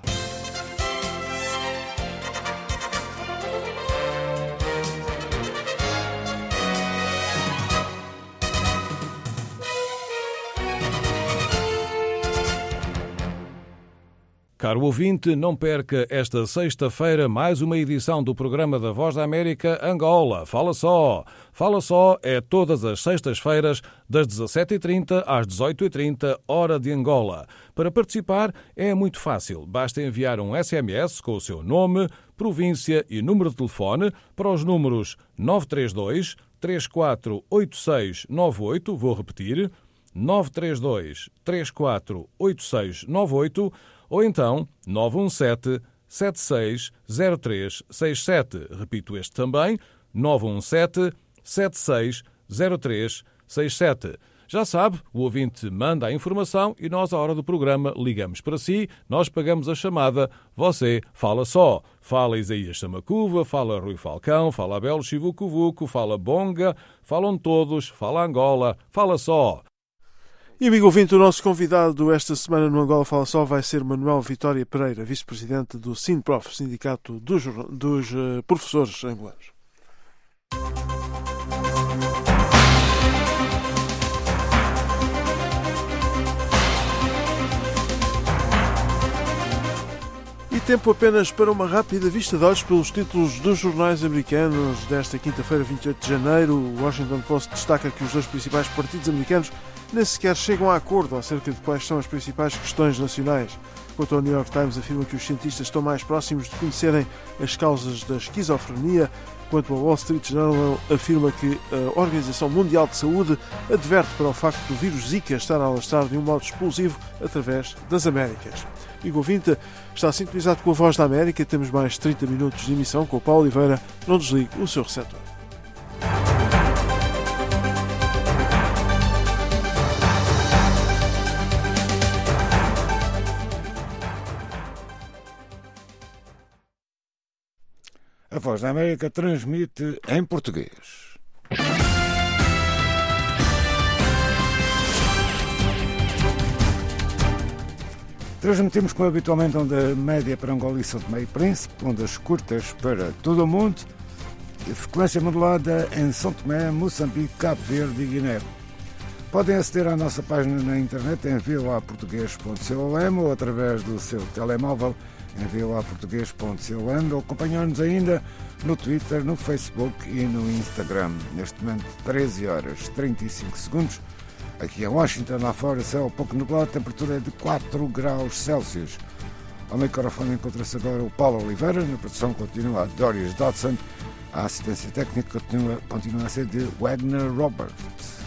Caro ouvinte, não perca esta sexta-feira mais uma edição do programa da Voz da América Angola. Fala só! Fala só é todas as sextas-feiras, das 17h30 às 18h30, hora de Angola. Para participar é muito fácil. Basta enviar um SMS com o seu nome, província e número de telefone para os números 932 348698, vou repetir, 932 348698, ou então 917-760367. Repito este também, 917-760367. Já sabe, o ouvinte manda a informação e nós, à hora do programa, ligamos para si, nós pagamos a chamada, você fala só. Fala Isaías Samacuva, fala Rui Falcão, fala Abel Chivucuvuco, fala Bonga, falam todos, fala Angola, fala só. E, amigo ouvinte, o nosso convidado esta semana no Angola Fala Só vai ser Manuel Vitória Pereira, vice-presidente do SINPROF, Sindicato dos Professores Angolanos. E tempo apenas para uma rápida vista de olhos pelos títulos dos jornais americanos desta quinta-feira, 28 de janeiro. O Washington Post destaca que os dois principais partidos americanos nem sequer chegam a acordo acerca de quais são as principais questões nacionais. Quanto ao New York Times, afirma que os cientistas estão mais próximos de conhecerem as causas da esquizofrenia. Quanto ao Wall Street Journal, afirma que a Organização Mundial de Saúde adverte para o facto do vírus Zika estar a alastrar de um modo explosivo através das Américas. Amigo ouvinte, está sintonizado com a Voz da América. Temos mais 30 minutos de emissão com o Paulo Oliveira. Não desligue o seu receptor. A Voz da América transmite em português. Transmitimos como habitualmente onda média para Angola e São Tomé e Príncipe, ondas curtas para todo o mundo, e frequência modulada em São Tomé, Moçambique, Cabo Verde e Guiné. Podem aceder à nossa página na internet em voaportugues.com ou através do seu telemóvel em voaportugues.com ou acompanhar-nos ainda no Twitter, no Facebook e no Instagram. Neste momento, 13 horas 35 segundos. Aqui em Washington, lá fora, céu pouco nublado, temperatura é de 4 graus Celsius. Ao microfone encontra-se agora o Paulo Oliveira, na produção continua a Doris Dodson, a assistência técnica continua a ser de Wagner Roberts.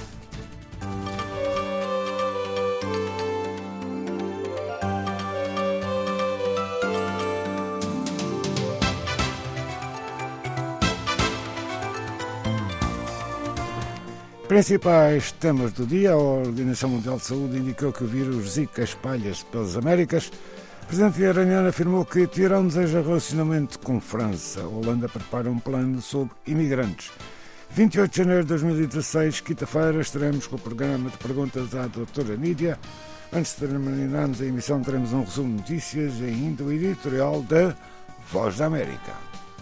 Principais temas do dia. A Organização Mundial de Saúde indicou que o vírus Zika espalha-se pelas Américas. O presidente iraniano afirmou que Teherão deseja relacionamento com França. A Holanda prepara um plano sobre imigrantes. 28 de janeiro de 2016, quinta-feira, estaremos com o programa de perguntas à doutora Nídia. Antes de terminarmos a emissão, teremos um resumo de notícias e ainda o editorial da Voz da América.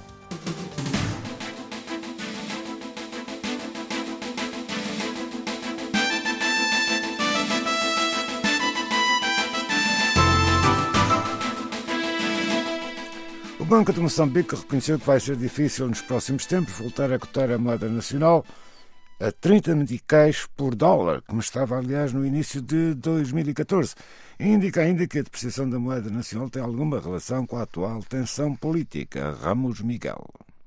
O Banco de Moçambique reconheceu que vai ser difícil nos próximos tempos voltar a cotar a moeda nacional a 30 meticais por dólar, como estava, aliás, no início de 2014. E indica ainda que a depreciação da moeda nacional tem alguma relação com a atual tensão política. Ramos Miguel.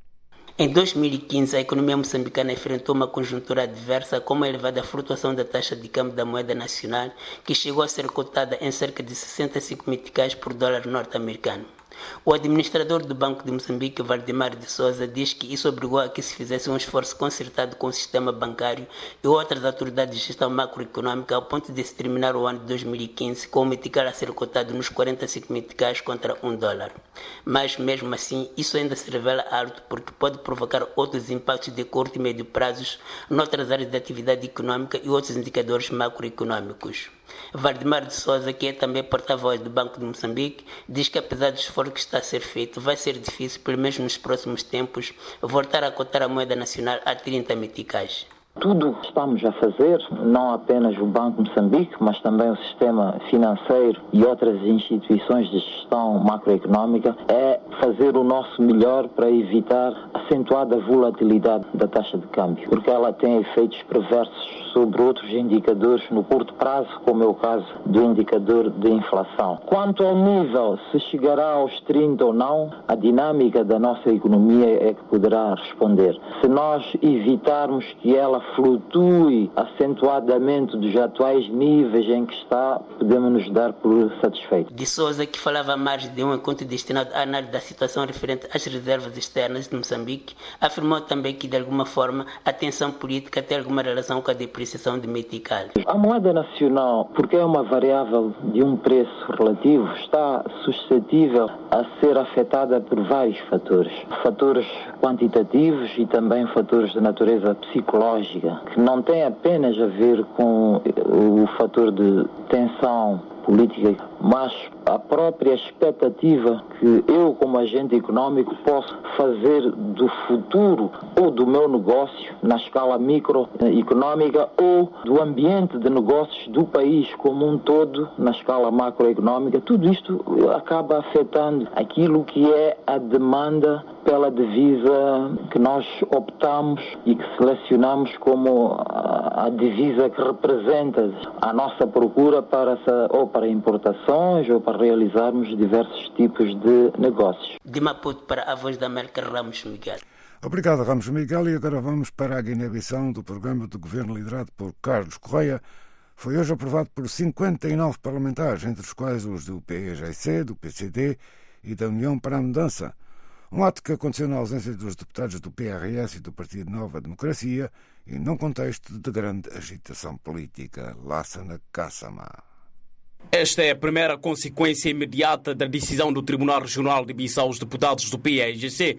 Em 2015, a economia moçambicana enfrentou uma conjuntura adversa com uma elevada flutuação da taxa de câmbio da moeda nacional, que chegou a ser cotada em cerca de 65 meticais por dólar norte-americano. O administrador do Banco de Moçambique, Valdemar de Souza, diz que isso obrigou a que se fizesse um esforço concertado com o sistema bancário e outras autoridades de gestão macroeconômica ao ponto de se terminar o ano de 2015 com o metical a ser cotado nos 45 meticais contra $1. Mas, mesmo assim, isso ainda se revela alto porque pode provocar outros impactos de curto e médio prazos noutras áreas de atividade econômica e outros indicadores macroeconômicos. Valdemar de Souza, que é também porta-voz do Banco de Moçambique, diz que apesar do esforço que está a ser feito, vai ser difícil, pelo menos nos próximos tempos, voltar a cotar a moeda nacional a 30 meticais. Tudo o que estamos a fazer, não apenas o Banco de Moçambique, mas também o sistema financeiro e outras instituições de gestão macroeconómica, é fazer o nosso melhor para evitar a acentuada volatilidade da taxa de câmbio, porque ela tem efeitos perversos sobre outros indicadores no curto prazo, como é o caso do indicador de inflação. Quanto ao nível, se chegará aos 30 ou não, a dinâmica da nossa economia é que poderá responder. Se nós evitarmos que ela flutue acentuadamente dos atuais níveis em que está, podemos nos dar por satisfeitos. De Souza, que falava à margem de um encontro destinado à análise da situação referente às reservas externas de Moçambique, afirmou também que, de alguma forma, a tensão política tem alguma relação com a depreciação de metical. A moeda nacional, porque é uma variável de um preço relativo, está suscetível a ser afetada por vários fatores. Fatores quantitativos e também fatores de natureza psicológica, que não tem apenas a ver com o fator de tensão política, mas a própria expectativa que eu, como agente econômico, posso fazer do futuro ou do meu negócio na escala microeconômica ou do ambiente de negócios do país como um todo na escala macroeconômica. Tudo isto acaba afetando aquilo que é a demanda pela divisa que nós optamos e que selecionamos como a divisa que representa a nossa procura para importações ou para realizarmos diversos tipos de negócios. De Maputo para a Voz da América, Ramos Miguel. Obrigado, Ramos Miguel. E agora vamos para a Guiné-Bissau, do programa do governo liderado por Carlos Correia. Foi hoje aprovado por 59 parlamentares, entre os quais os do PEGC, do PCD e da União para a Mudança. Um ato que aconteceu na ausência dos deputados do PRS e do Partido Nova Democracia e num contexto de grande agitação política. Lassana Kassama. Esta é a primeira consequência imediata da decisão do Tribunal Regional de Bissau. Os deputados do PAIGC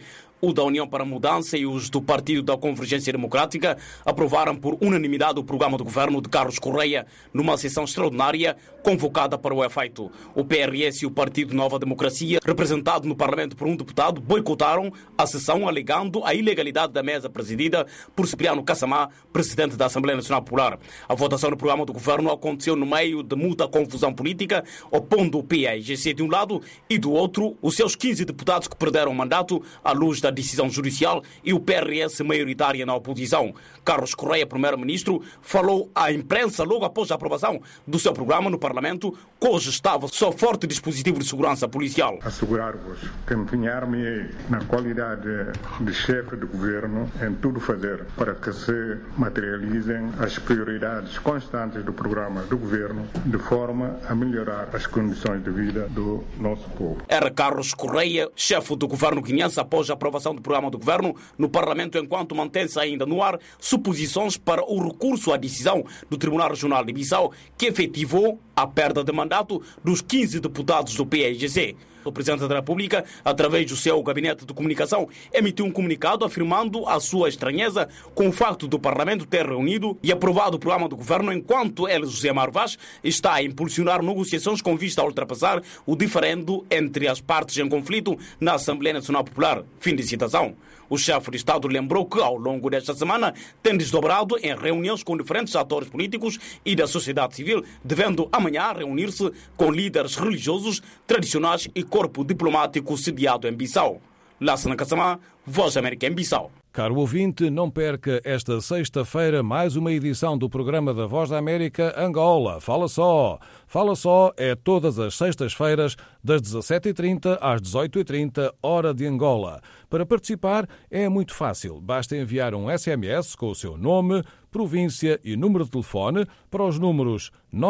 o da União para a Mudança e os do Partido da Convergência Democrática aprovaram por unanimidade o programa de governo de Carlos Correia numa sessão extraordinária convocada para o efeito. O PRS e o Partido Nova Democracia, representado no Parlamento por um deputado, boicotaram a sessão alegando a ilegalidade da mesa presidida por Cipriano Kassamá, presidente da Assembleia Nacional Popular. A votação do programa do governo aconteceu no meio de muita confusão política, opondo o PAIGC de um lado e do outro os seus 15 deputados que perderam o mandato à luz da decisão judicial e o PRS maioritária na oposição. Carlos Correia, primeiro-ministro, falou à imprensa logo após a aprovação do seu programa no Parlamento, cujo estava sob forte dispositivo de segurança policial. Assegurar-vos que empenhar-me na qualidade de chefe de governo em tudo fazer para que se materializem as prioridades constantes do programa do governo de forma a melhorar as condições de vida do nosso povo. Era Carlos Correia, chefe do governo guineense, após a aprovação do programa do governo no Parlamento, enquanto mantém-se ainda no ar suposições para o recurso à decisão do Tribunal Regional de Bissau, que efetivou a perda de mandato dos 15 deputados do PAIGC. O Presidente da República, através do seu gabinete de comunicação, emitiu um comunicado afirmando a sua estranheza com o facto do Parlamento ter reunido e aprovado o programa do governo enquanto ele, José Mário Vaz, está a impulsionar negociações com vista a ultrapassar o diferendo entre as partes em conflito na Assembleia Nacional Popular. Fim de citação. O chefe de Estado lembrou que, ao longo desta semana, tem desdobrado em reuniões com diferentes atores políticos e da sociedade civil, devendo amanhã reunir-se com líderes religiosos, tradicionais e corpo diplomático sediado em Bissau. Lassana Kassamá, Voz da América em Bissau. Caro ouvinte, não perca esta sexta-feira mais uma edição do programa da Voz da América Angola. Fala Só! Fala Só é todas as sextas-feiras, das 17h30 às 18h30, hora de Angola. Para participar é muito fácil. Basta enviar um SMS com o seu nome, província e número de telefone para os números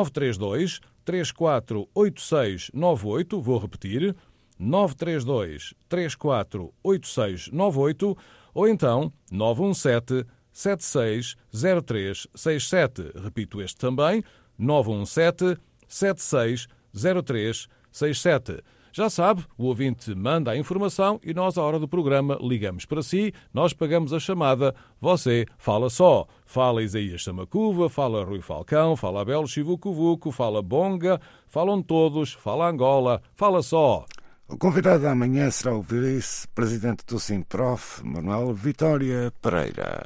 932 348698, vou repetir, 932 348698, ou então 917 760367. Repito este também, 917 760367. Já sabe, o ouvinte manda a informação e nós, à hora do programa, ligamos para si, nós pagamos a chamada, você fala só. Fala Isaías Samacuva, fala Rui Falcão, fala Abel Chivucuvuco, fala Bonga, falam todos, fala Angola, fala só. O convidado amanhã será o vice-presidente do Sinprof, Manuel Vitória Pereira.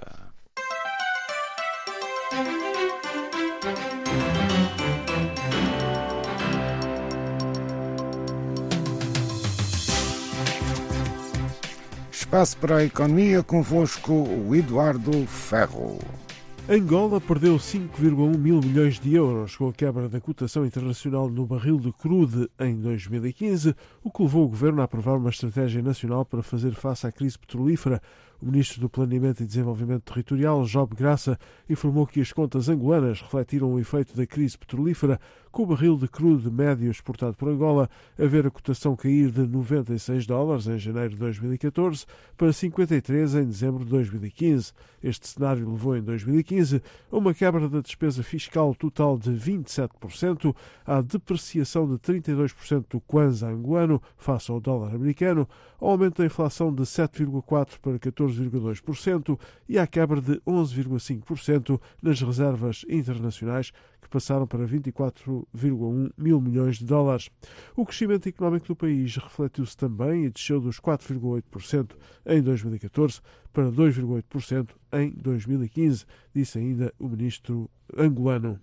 Espaço para a economia, convosco o Eduardo Ferro. Angola perdeu 5,1 mil milhões de euros com a quebra da cotação internacional no barril de crude em 2015, o que levou o governo a aprovar uma estratégia nacional para fazer face à crise petrolífera. O ministro do Planeamento e Desenvolvimento Territorial, Job Graça, informou que as contas angolanas refletiram o efeito da crise petrolífera, com o barril de crude médio exportado por Angola a ver a cotação cair de $96 em janeiro de 2014 para 53 em dezembro de 2015. Este cenário levou em 2015 a uma quebra da despesa fiscal total de 27%, à depreciação de 32% do kwanza angolano face ao dólar americano, ao aumento da inflação de 7,4% para 14,2% e à quebra de 11,5% nas reservas internacionais, que passaram para 24,1 mil milhões de dólares. O crescimento económico do país refletiu-se também e desceu dos 4,8% em 2014 para 2,8% em 2015, disse ainda o ministro angolano.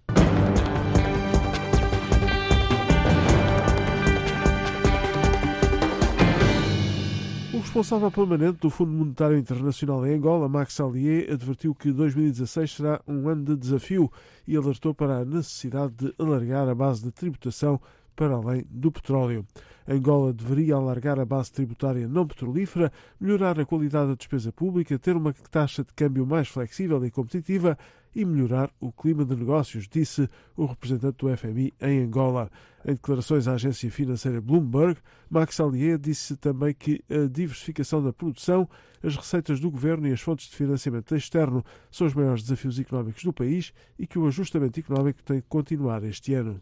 O responsável permanente do Fundo Monetário Internacional em Angola, Max Allier, advertiu que 2016 será um ano de desafio e alertou para a necessidade de alargar a base de tributação para além do petróleo. Angola deveria alargar a base tributária não petrolífera, melhorar a qualidade da despesa pública, ter uma taxa de câmbio mais flexível e competitiva e melhorar o clima de negócios, disse o representante do FMI em Angola. Em declarações à agência financeira Bloomberg, Max Allier disse também que a diversificação da produção, as receitas do governo e as fontes de financiamento externo são os maiores desafios económicos do país e que o ajustamento económico tem de continuar este ano.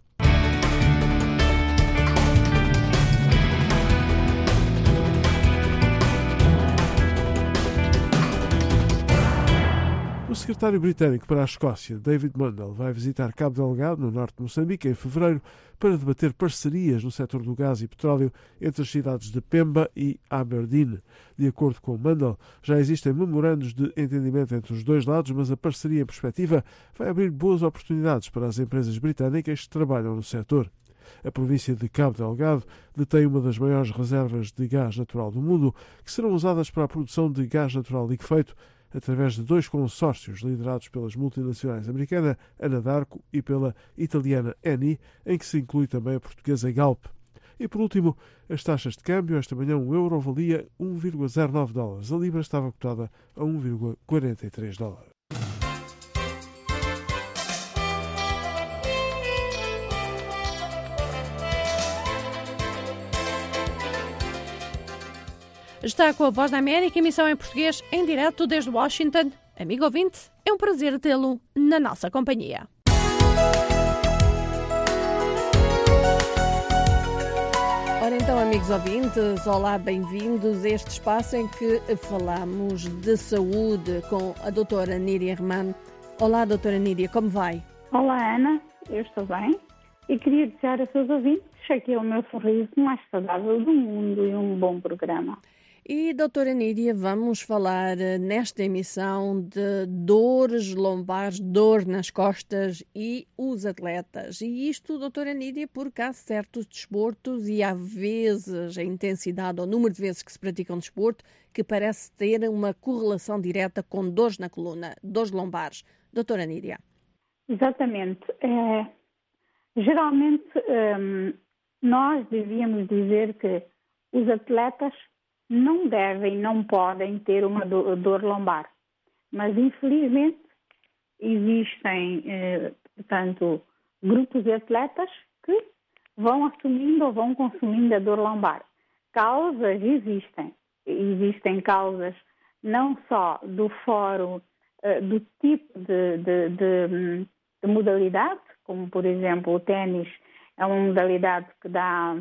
secretário britânico para a Escócia, David Mundell, vai visitar Cabo Delgado, no norte de Moçambique, em fevereiro, para debater parcerias no setor do gás e petróleo entre as cidades de Pemba e Aberdeen. De acordo com Mundell, já existem memorandos de entendimento entre os dois lados, mas a parceria em perspectiva vai abrir boas oportunidades para as empresas britânicas que trabalham no setor. A província de Cabo Delgado detém uma das maiores reservas de gás natural do mundo, que serão usadas para a produção de gás natural liquefeito, através de 2 consórcios liderados pelas multinacionais americana Anadarko e pela italiana Eni, em que se inclui também a portuguesa Galp. E por último, as taxas de câmbio. Esta manhã um euro valia $1,09. A libra estava cotada a $1,43. Está com a Voz da América, emissão em português, em direto desde Washington. Amigo ouvinte, é um prazer tê-lo na nossa companhia. Ora então, amigos ouvintes, olá, bem-vindos a este espaço em que falamos de saúde com a doutora Nídia Herman. Olá, doutora Nídia, como vai? Olá, Ana, eu estou bem e queria desejar a seus ouvintes aqui o meu sorriso mais saudável do mundo e um bom programa. E, doutora Nídia, vamos falar nesta emissão de dores lombares, dor nas costas e os atletas. E isto, doutora Nídia, porque há certos desportos e há vezes a intensidade ou o número de vezes que se pratica um desporto que parece ter uma correlação direta com dores na coluna, dores lombares. Doutora Nídia. Exatamente. Geralmente, nós devíamos dizer que os atletas não devem, não podem ter uma dor lombar. Mas, infelizmente, existem, portanto, grupos de atletas que vão assumindo ou vão consumindo a dor lombar. Causas existem. Existem causas não só do fórum, do tipo de modalidade, como, por exemplo, o ténis é uma modalidade que dá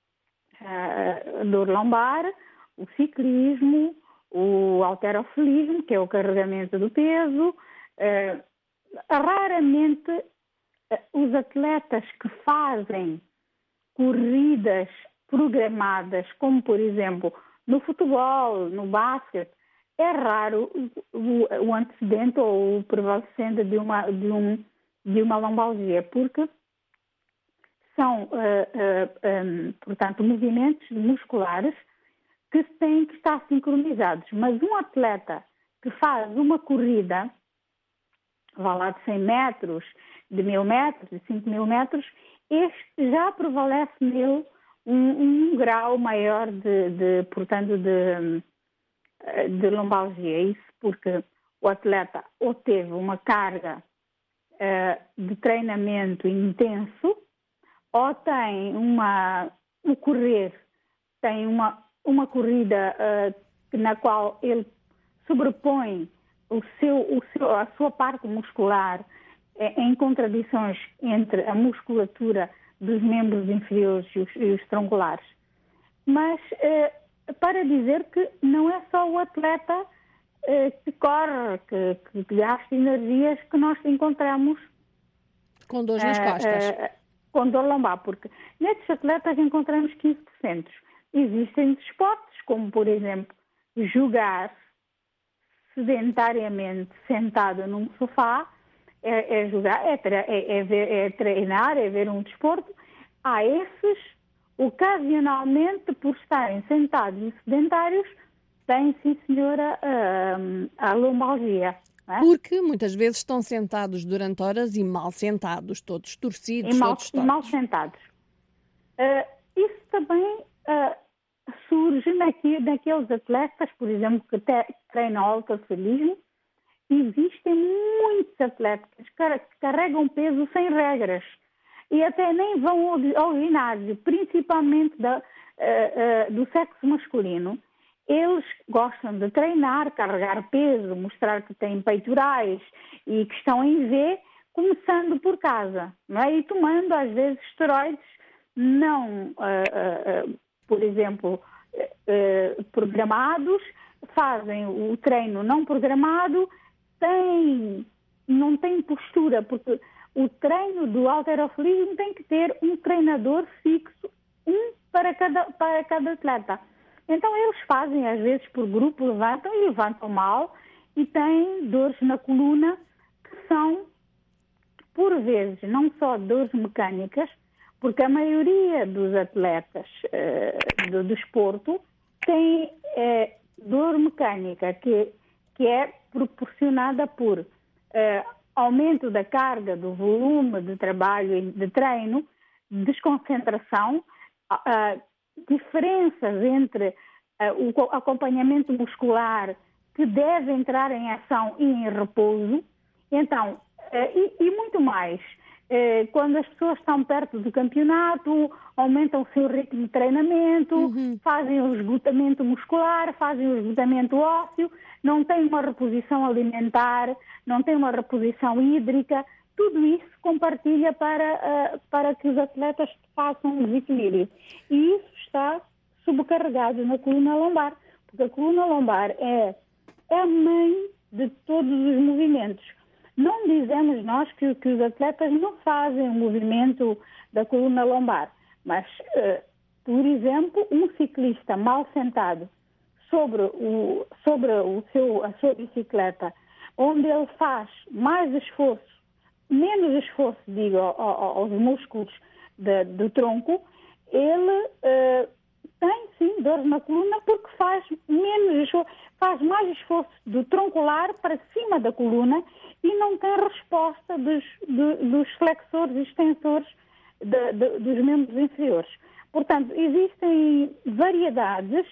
dor lombar, o ciclismo, o halterofilismo, que é o carregamento do peso. Raramente os atletas que fazem corridas programadas, como por exemplo no futebol, no basquete, é raro o antecedente ou o prevalecente de uma lombalgia, porque são, portanto, movimentos musculares que têm que estar sincronizados. Mas um atleta que faz uma corrida, vá lá de 100 metros, de 1000 metros, de 5000 metros, este já prevalece nele um grau maior portanto, de lombalgia. Isso porque o atleta ou teve uma carga de treinamento intenso, ou tem o correr, tem uma corrida na qual ele sobrepõe a sua parte muscular em contradições entre a musculatura dos membros inferiores e os tronculares. Mas para dizer que não é só o atleta que corre, que gasta energias, que nós encontramos com dores nas costas. Com dor lombar, porque nestes atletas encontramos 15%. Existem desportos, como por exemplo, jogar sedentariamente sentado num sofá, jogar, treinar, é ver um desporto. Há esses, ocasionalmente, por estarem sentados e sedentários, têm, sim senhora, a lombalgia. É? Porque muitas vezes estão sentados durante horas e mal sentados, todos torcidos, todos mal sentados. Isso também surge naqueles atletas, por exemplo, que treinam halterofilismo. Existem muitos atletas que carregam peso sem regras e até nem vão ao ginásio, principalmente do sexo masculino. Eles gostam de treinar, carregar peso, mostrar que têm peitorais e que estão em V, começando por casa, não é? E tomando, às vezes, esteroides não, por exemplo, programados, fazem o treino não programado, não tem postura, porque o treino do halterofilismo tem que ter um treinador fixo, para cada atleta. Então eles fazem, às vezes por grupo, levantam mal e têm dores na coluna que são, por vezes, não só dores mecânicas, porque a maioria dos atletas do desporto tem dor mecânica, que é proporcionada por aumento da carga, do volume de trabalho e de treino, desconcentração, diferenças entre o acompanhamento muscular que deve entrar em ação e em repouso, então, e muito mais. Quando as pessoas estão perto do campeonato, aumentam o seu ritmo de treinamento, fazem o esgotamento muscular, fazem o esgotamento ósseo, não têm uma reposição alimentar, não têm uma reposição hídrica. Tudo isso compartilha para que os atletas façam um desequilíbrio. E isso está subcarregado na coluna lombar, porque a coluna lombar é a mãe de todos os movimentos. Não dizemos nós que os atletas não fazem o movimento da coluna lombar, mas, por exemplo, um ciclista mal sentado sobre a sua bicicleta, onde ele faz menos esforço, digo, aos músculos do tronco, ele tem sim dores na coluna porque faz mais esforço do troncular para cima da coluna e não tem resposta dos flexores e extensores dos membros inferiores. Portanto, existem variedades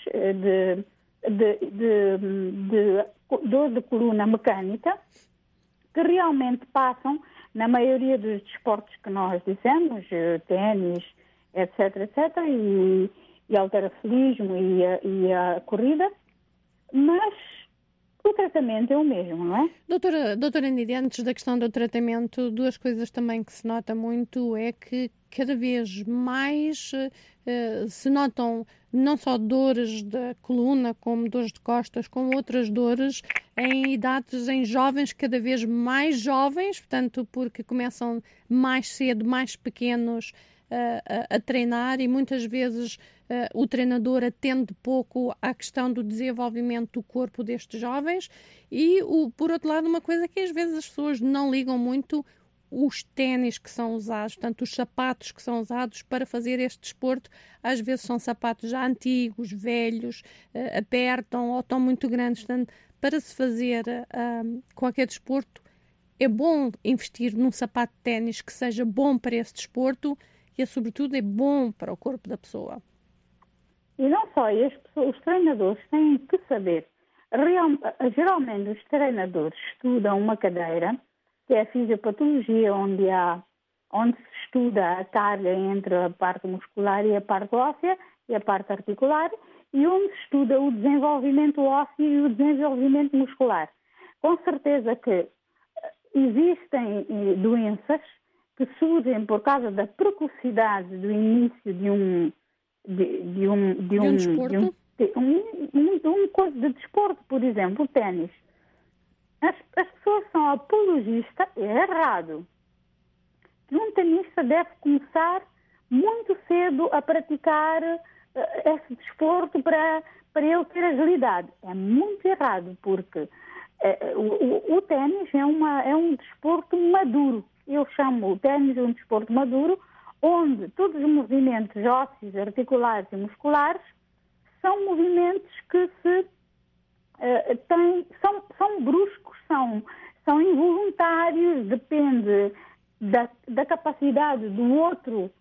de dor de coluna mecânica que realmente passam na maioria dos desportos que nós dissemos, ténis, etc, e halterofilismo e a corrida, mas o tratamento é o mesmo, não é? Doutora Nídia, antes da questão do tratamento, duas coisas também que se nota muito é que cada vez mais se notam não só dores da coluna, como dores de costas, como outras dores em idades, em jovens, cada vez mais jovens, portanto, porque começam mais cedo, mais pequenos a treinar e muitas vezes o treinador atende pouco à questão do desenvolvimento do corpo destes jovens e, por outro lado, uma coisa que às vezes as pessoas não ligam muito, os ténis que são usados, portanto, os sapatos que são usados para fazer este desporto, às vezes são sapatos já antigos, velhos, apertam ou estão muito grandes. Portanto, para se fazer qualquer desporto, é bom investir num sapato de ténis que seja bom para esse desporto e, sobretudo, é bom para o corpo da pessoa. E não só, os treinadores têm que saber. Geralmente, os treinadores estudam uma cadeira, que é a fisiopatologia, onde se estuda a carga entre a parte muscular e a parte óssea e a parte articular, e onde se estuda o desenvolvimento ósseo e o desenvolvimento muscular. Com certeza que existem doenças que surgem por causa da precocidade do início de um coisa de desporto, por exemplo, o ténis. As pessoas são apologistas, é errado, que um tenista deve começar muito cedo a praticar esse desporto para ele ter agilidade. É muito errado, porque o ténis é um desporto maduro. Eu chamo o ténis de um desporto maduro, onde todos os movimentos ósseos, articulares e musculares são movimentos que são bruscos, são involuntários, depende da capacidade do outro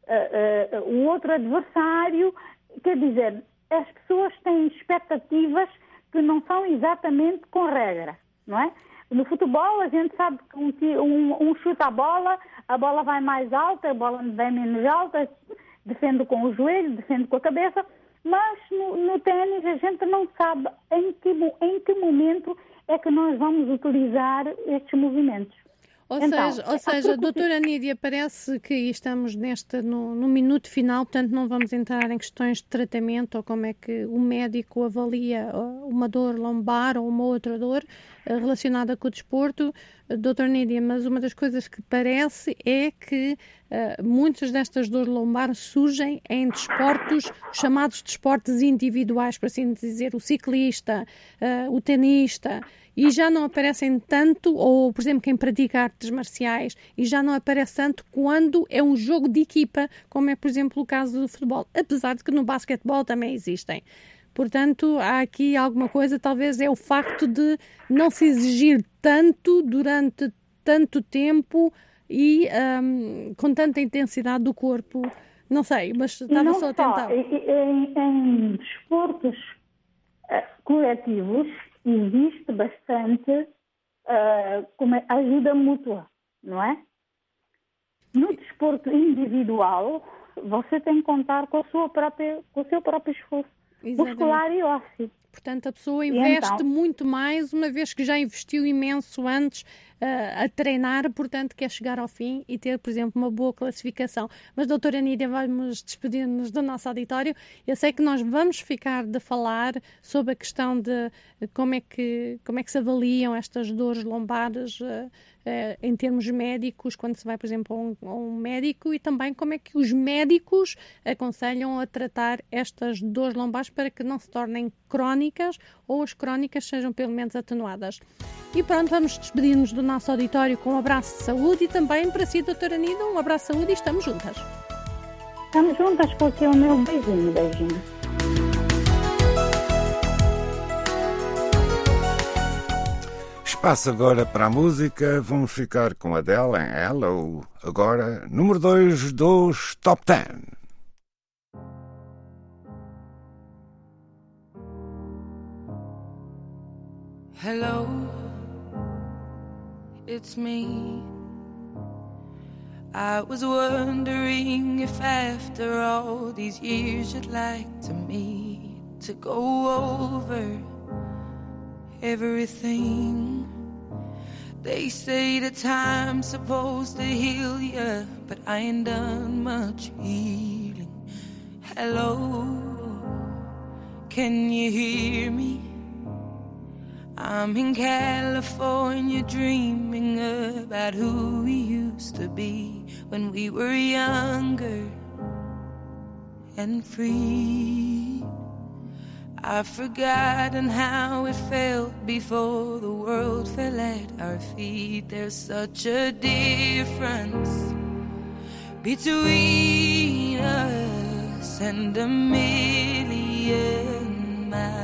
adversário. Quer dizer, as pessoas têm expectativas que não são exatamente com regra, não é? No futebol, a gente sabe que um chuta a bola vai mais alta, a bola vem menos alta, defende com o joelho, defende com a cabeça, mas no ténis a gente não sabe em que momento é que nós vamos utilizar estes movimentos. Ou seja, doutora Nídia, parece que estamos no minuto final, portanto não vamos entrar em questões de tratamento ou como é que o médico avalia uma dor lombar ou uma outra dor relacionada com o desporto, doutora Nídia, mas uma das coisas que parece é que muitas destas dores lombar surgem em desportos, chamados desportos individuais, por assim dizer, o ciclista, o tenista, e já não aparecem tanto, ou por exemplo quem pratica artes marciais, e já não aparece tanto quando é um jogo de equipa, como é por exemplo o caso do futebol, apesar de que no basquetebol também existem. Portanto, há aqui alguma coisa, talvez é o facto de não se exigir tanto durante tanto tempo e com tanta intensidade do corpo. Não sei, mas estava só a tentar. Em desportos coletivos existe bastante ajuda mútua, não é? No desporto individual, você tem que contar com o seu próprio esforço muscular e ósseo. Portanto, a pessoa investe muito mais, uma vez que já investiu imenso antes a treinar, portanto, quer chegar ao fim e ter, por exemplo, uma boa classificação. Mas, doutora Nídia, vamos despedir-nos do nosso auditório. Eu sei que nós vamos ficar de falar sobre a questão de como é que se avaliam estas dores lombares em termos médicos, quando se vai, por exemplo, a um médico, e também como é que os médicos aconselham a tratar estas dores lombares para que não se tornem crónicas ou as crónicas sejam pelo menos atenuadas. E pronto, vamos despedir-nos do nosso auditório com um abraço de saúde e também para si, doutora Nídia, um abraço de saúde e estamos juntas. Estamos juntas porque é o meu beijinho. Espaço agora para a música, vamos ficar com a Adele em Hello, agora número 2 dos Top 10. Hello, it's me. I was wondering if after all these years you'd like to meet to go over everything. They say that time's supposed to heal ya, but I ain't done much healing. Hello, can you hear me? I'm in California dreaming about who we used to be when we were younger and free. I've forgotten how it felt before the world fell at our feet. There's such a difference between us and a million miles.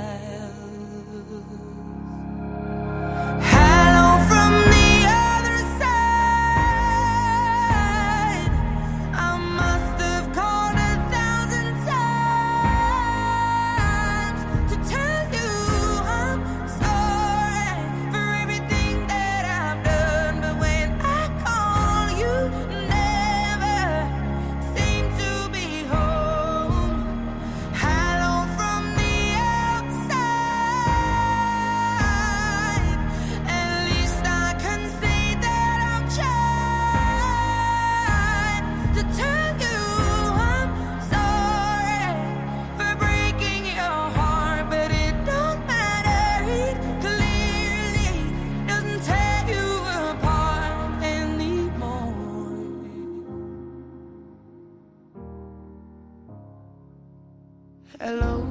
Hello,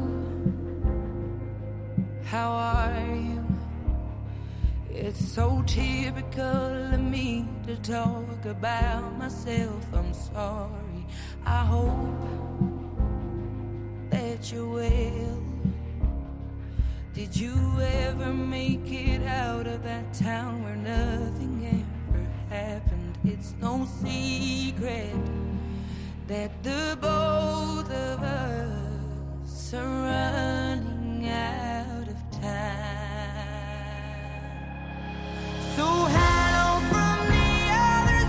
how are you? It's so typical of me to talk about myself. I'm sorry. I hope that you're well. Did you ever make it out of that town where nothing ever happened? It's no secret that the both of us are running out of time. So hello from the other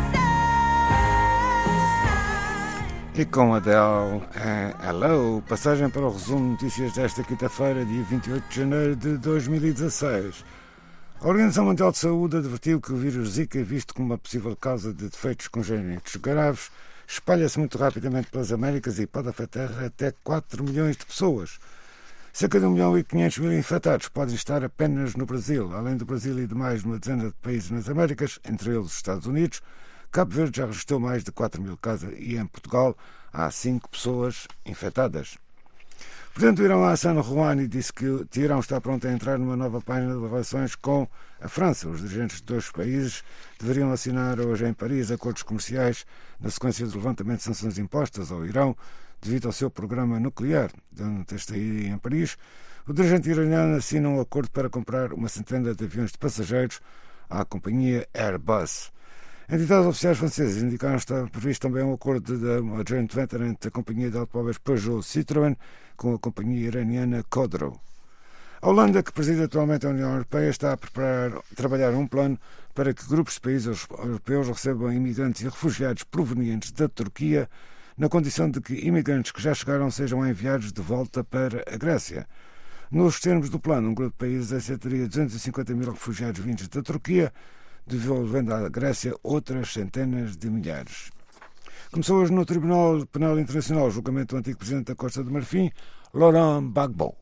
side. E com Adele, Hello, passagem para o resumo de notícias desta quinta-feira, dia 28 de janeiro de 2016. A Organização Mundial de Saúde advertiu que o vírus Zika é visto como uma possível causa de defeitos congénitos graves, espalha-se muito rapidamente pelas Américas e pode afetar até 4 milhões de pessoas. Cerca de 1.500.000 infectados podem estar apenas no Brasil. Além do Brasil e de mais de uma dezena de países nas Américas, entre eles os Estados Unidos, Cabo Verde já registrou mais de 4.000 casos e em Portugal há 5 pessoas infectadas. O presidente do Irão, Hassan Rouhani, disse que o Irão está pronto a entrar numa nova página de relações com a França. Os dirigentes de 2 países deveriam assinar hoje em Paris acordos comerciais na sequência do levantamento de sanções impostas ao Irão devido ao seu programa nuclear. Durante esta ida em Paris, o dirigente iraniano assina um acordo para comprar uma centena de aviões de passageiros à companhia Airbus. Entidades oficiais francesas indicaram que está previsto também um acordo de uma joint venture entre a companhia de automóveis Peugeot-Citroën com a companhia iraniana Khodro. A Holanda, que preside atualmente a União Europeia, está a trabalhar um plano para que grupos de países europeus recebam imigrantes e refugiados provenientes da Turquia, na condição de que imigrantes que já chegaram sejam enviados de volta para a Grécia. Nos termos do plano, um grupo de países aceitaria 250.000 refugiados vindos da Turquia, devolvendo à Grécia outras centenas de milhares. Começou hoje no Tribunal Penal Internacional o julgamento do antigo presidente da Costa do Marfim, Laurent Gbagbo.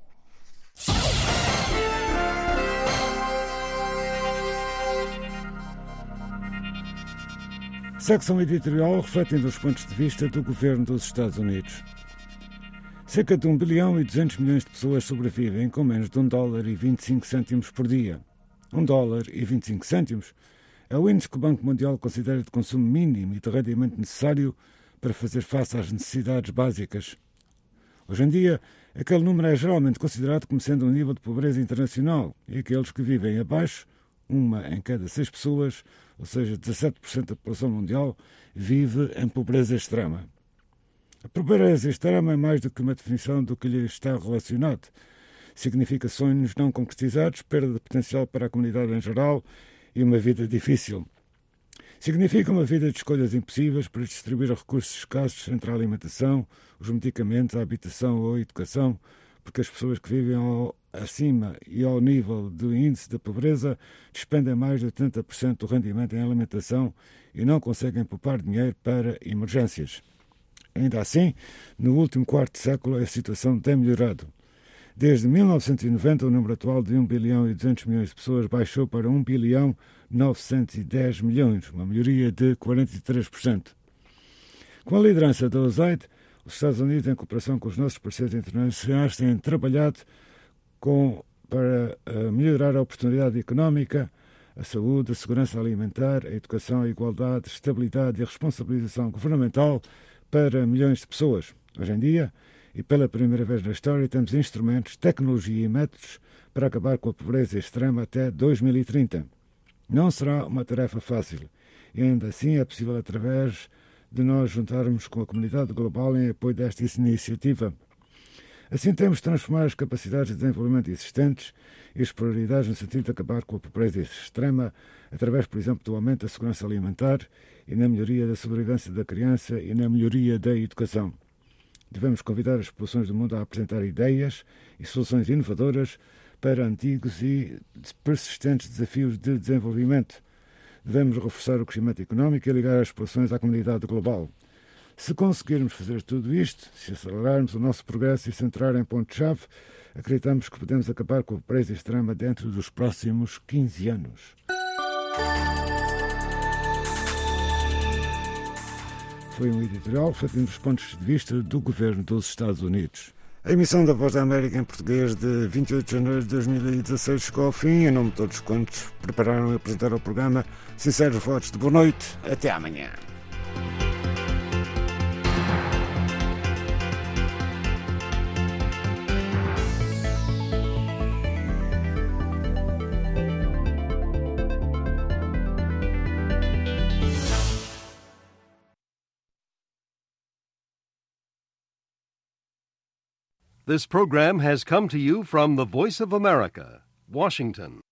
Secção editorial refletindo os pontos de vista do governo dos Estados Unidos. Cerca de 1 bilhão e 200 milhões de pessoas sobrevivem com menos de $1,25 por dia. $1,25 é o índice que o Banco Mundial considera de consumo mínimo e de rendimento necessário para fazer face às necessidades básicas. Hoje em dia, aquele número é geralmente considerado como sendo um nível de pobreza internacional e aqueles que vivem abaixo, 1 em cada 6 pessoas, ou seja, 17% da população mundial, vive em pobreza extrema. A pobreza extrema é mais do que uma definição do que lhe está relacionado. Significa sonhos não concretizados, perda de potencial para a comunidade em geral e uma vida difícil. Significa uma vida de escolhas impossíveis para distribuir recursos escassos entre a alimentação, os medicamentos, a habitação ou a educação, porque as pessoas que vivem acima e ao nível do índice da pobreza despendem mais de 80% do rendimento em alimentação e não conseguem poupar dinheiro para emergências. Ainda assim, no último quarto de século a situação tem melhorado. Desde 1990, o número atual de 1 bilhão e 200 milhões de pessoas baixou para 1 bilhão 910 milhões, uma melhoria de 43%. Com a liderança da USAID, os Estados Unidos, em cooperação com os nossos parceiros internacionais, têm trabalhado para melhorar a oportunidade económica, a saúde, a segurança alimentar, a educação, a igualdade, a estabilidade e a responsabilização governamental para milhões de pessoas. Hoje em dia, e pela primeira vez na história, temos instrumentos, tecnologia e métodos para acabar com a pobreza extrema até 2030. Não será uma tarefa fácil, e ainda assim é possível através de nós juntarmos com a comunidade global em apoio desta iniciativa. Assim temos de transformar as capacidades de desenvolvimento existentes e as prioridades no sentido de acabar com a pobreza extrema, através, por exemplo, do aumento da segurança alimentar e na melhoria da sobrevivência da criança e na melhoria da educação. Devemos convidar as populações do mundo a apresentar ideias e soluções inovadoras para antigos e persistentes desafios de desenvolvimento. Devemos reforçar o crescimento económico e ligar as populações à comunidade global. Se conseguirmos fazer tudo isto, se acelerarmos o nosso progresso e centrar em pontos-chave, acreditamos que podemos acabar com a pobreza extrema dentro dos próximos 15 anos. Foi um editorial refletindo os pontos de vista do governo dos Estados Unidos. A emissão da Voz da América em português de 28 de janeiro de 2016 chegou ao fim. Em nome de todos quantos prepararam e apresentaram o programa, sinceros votos de boa noite. Até amanhã. This program has come to you from the Voice of America, Washington.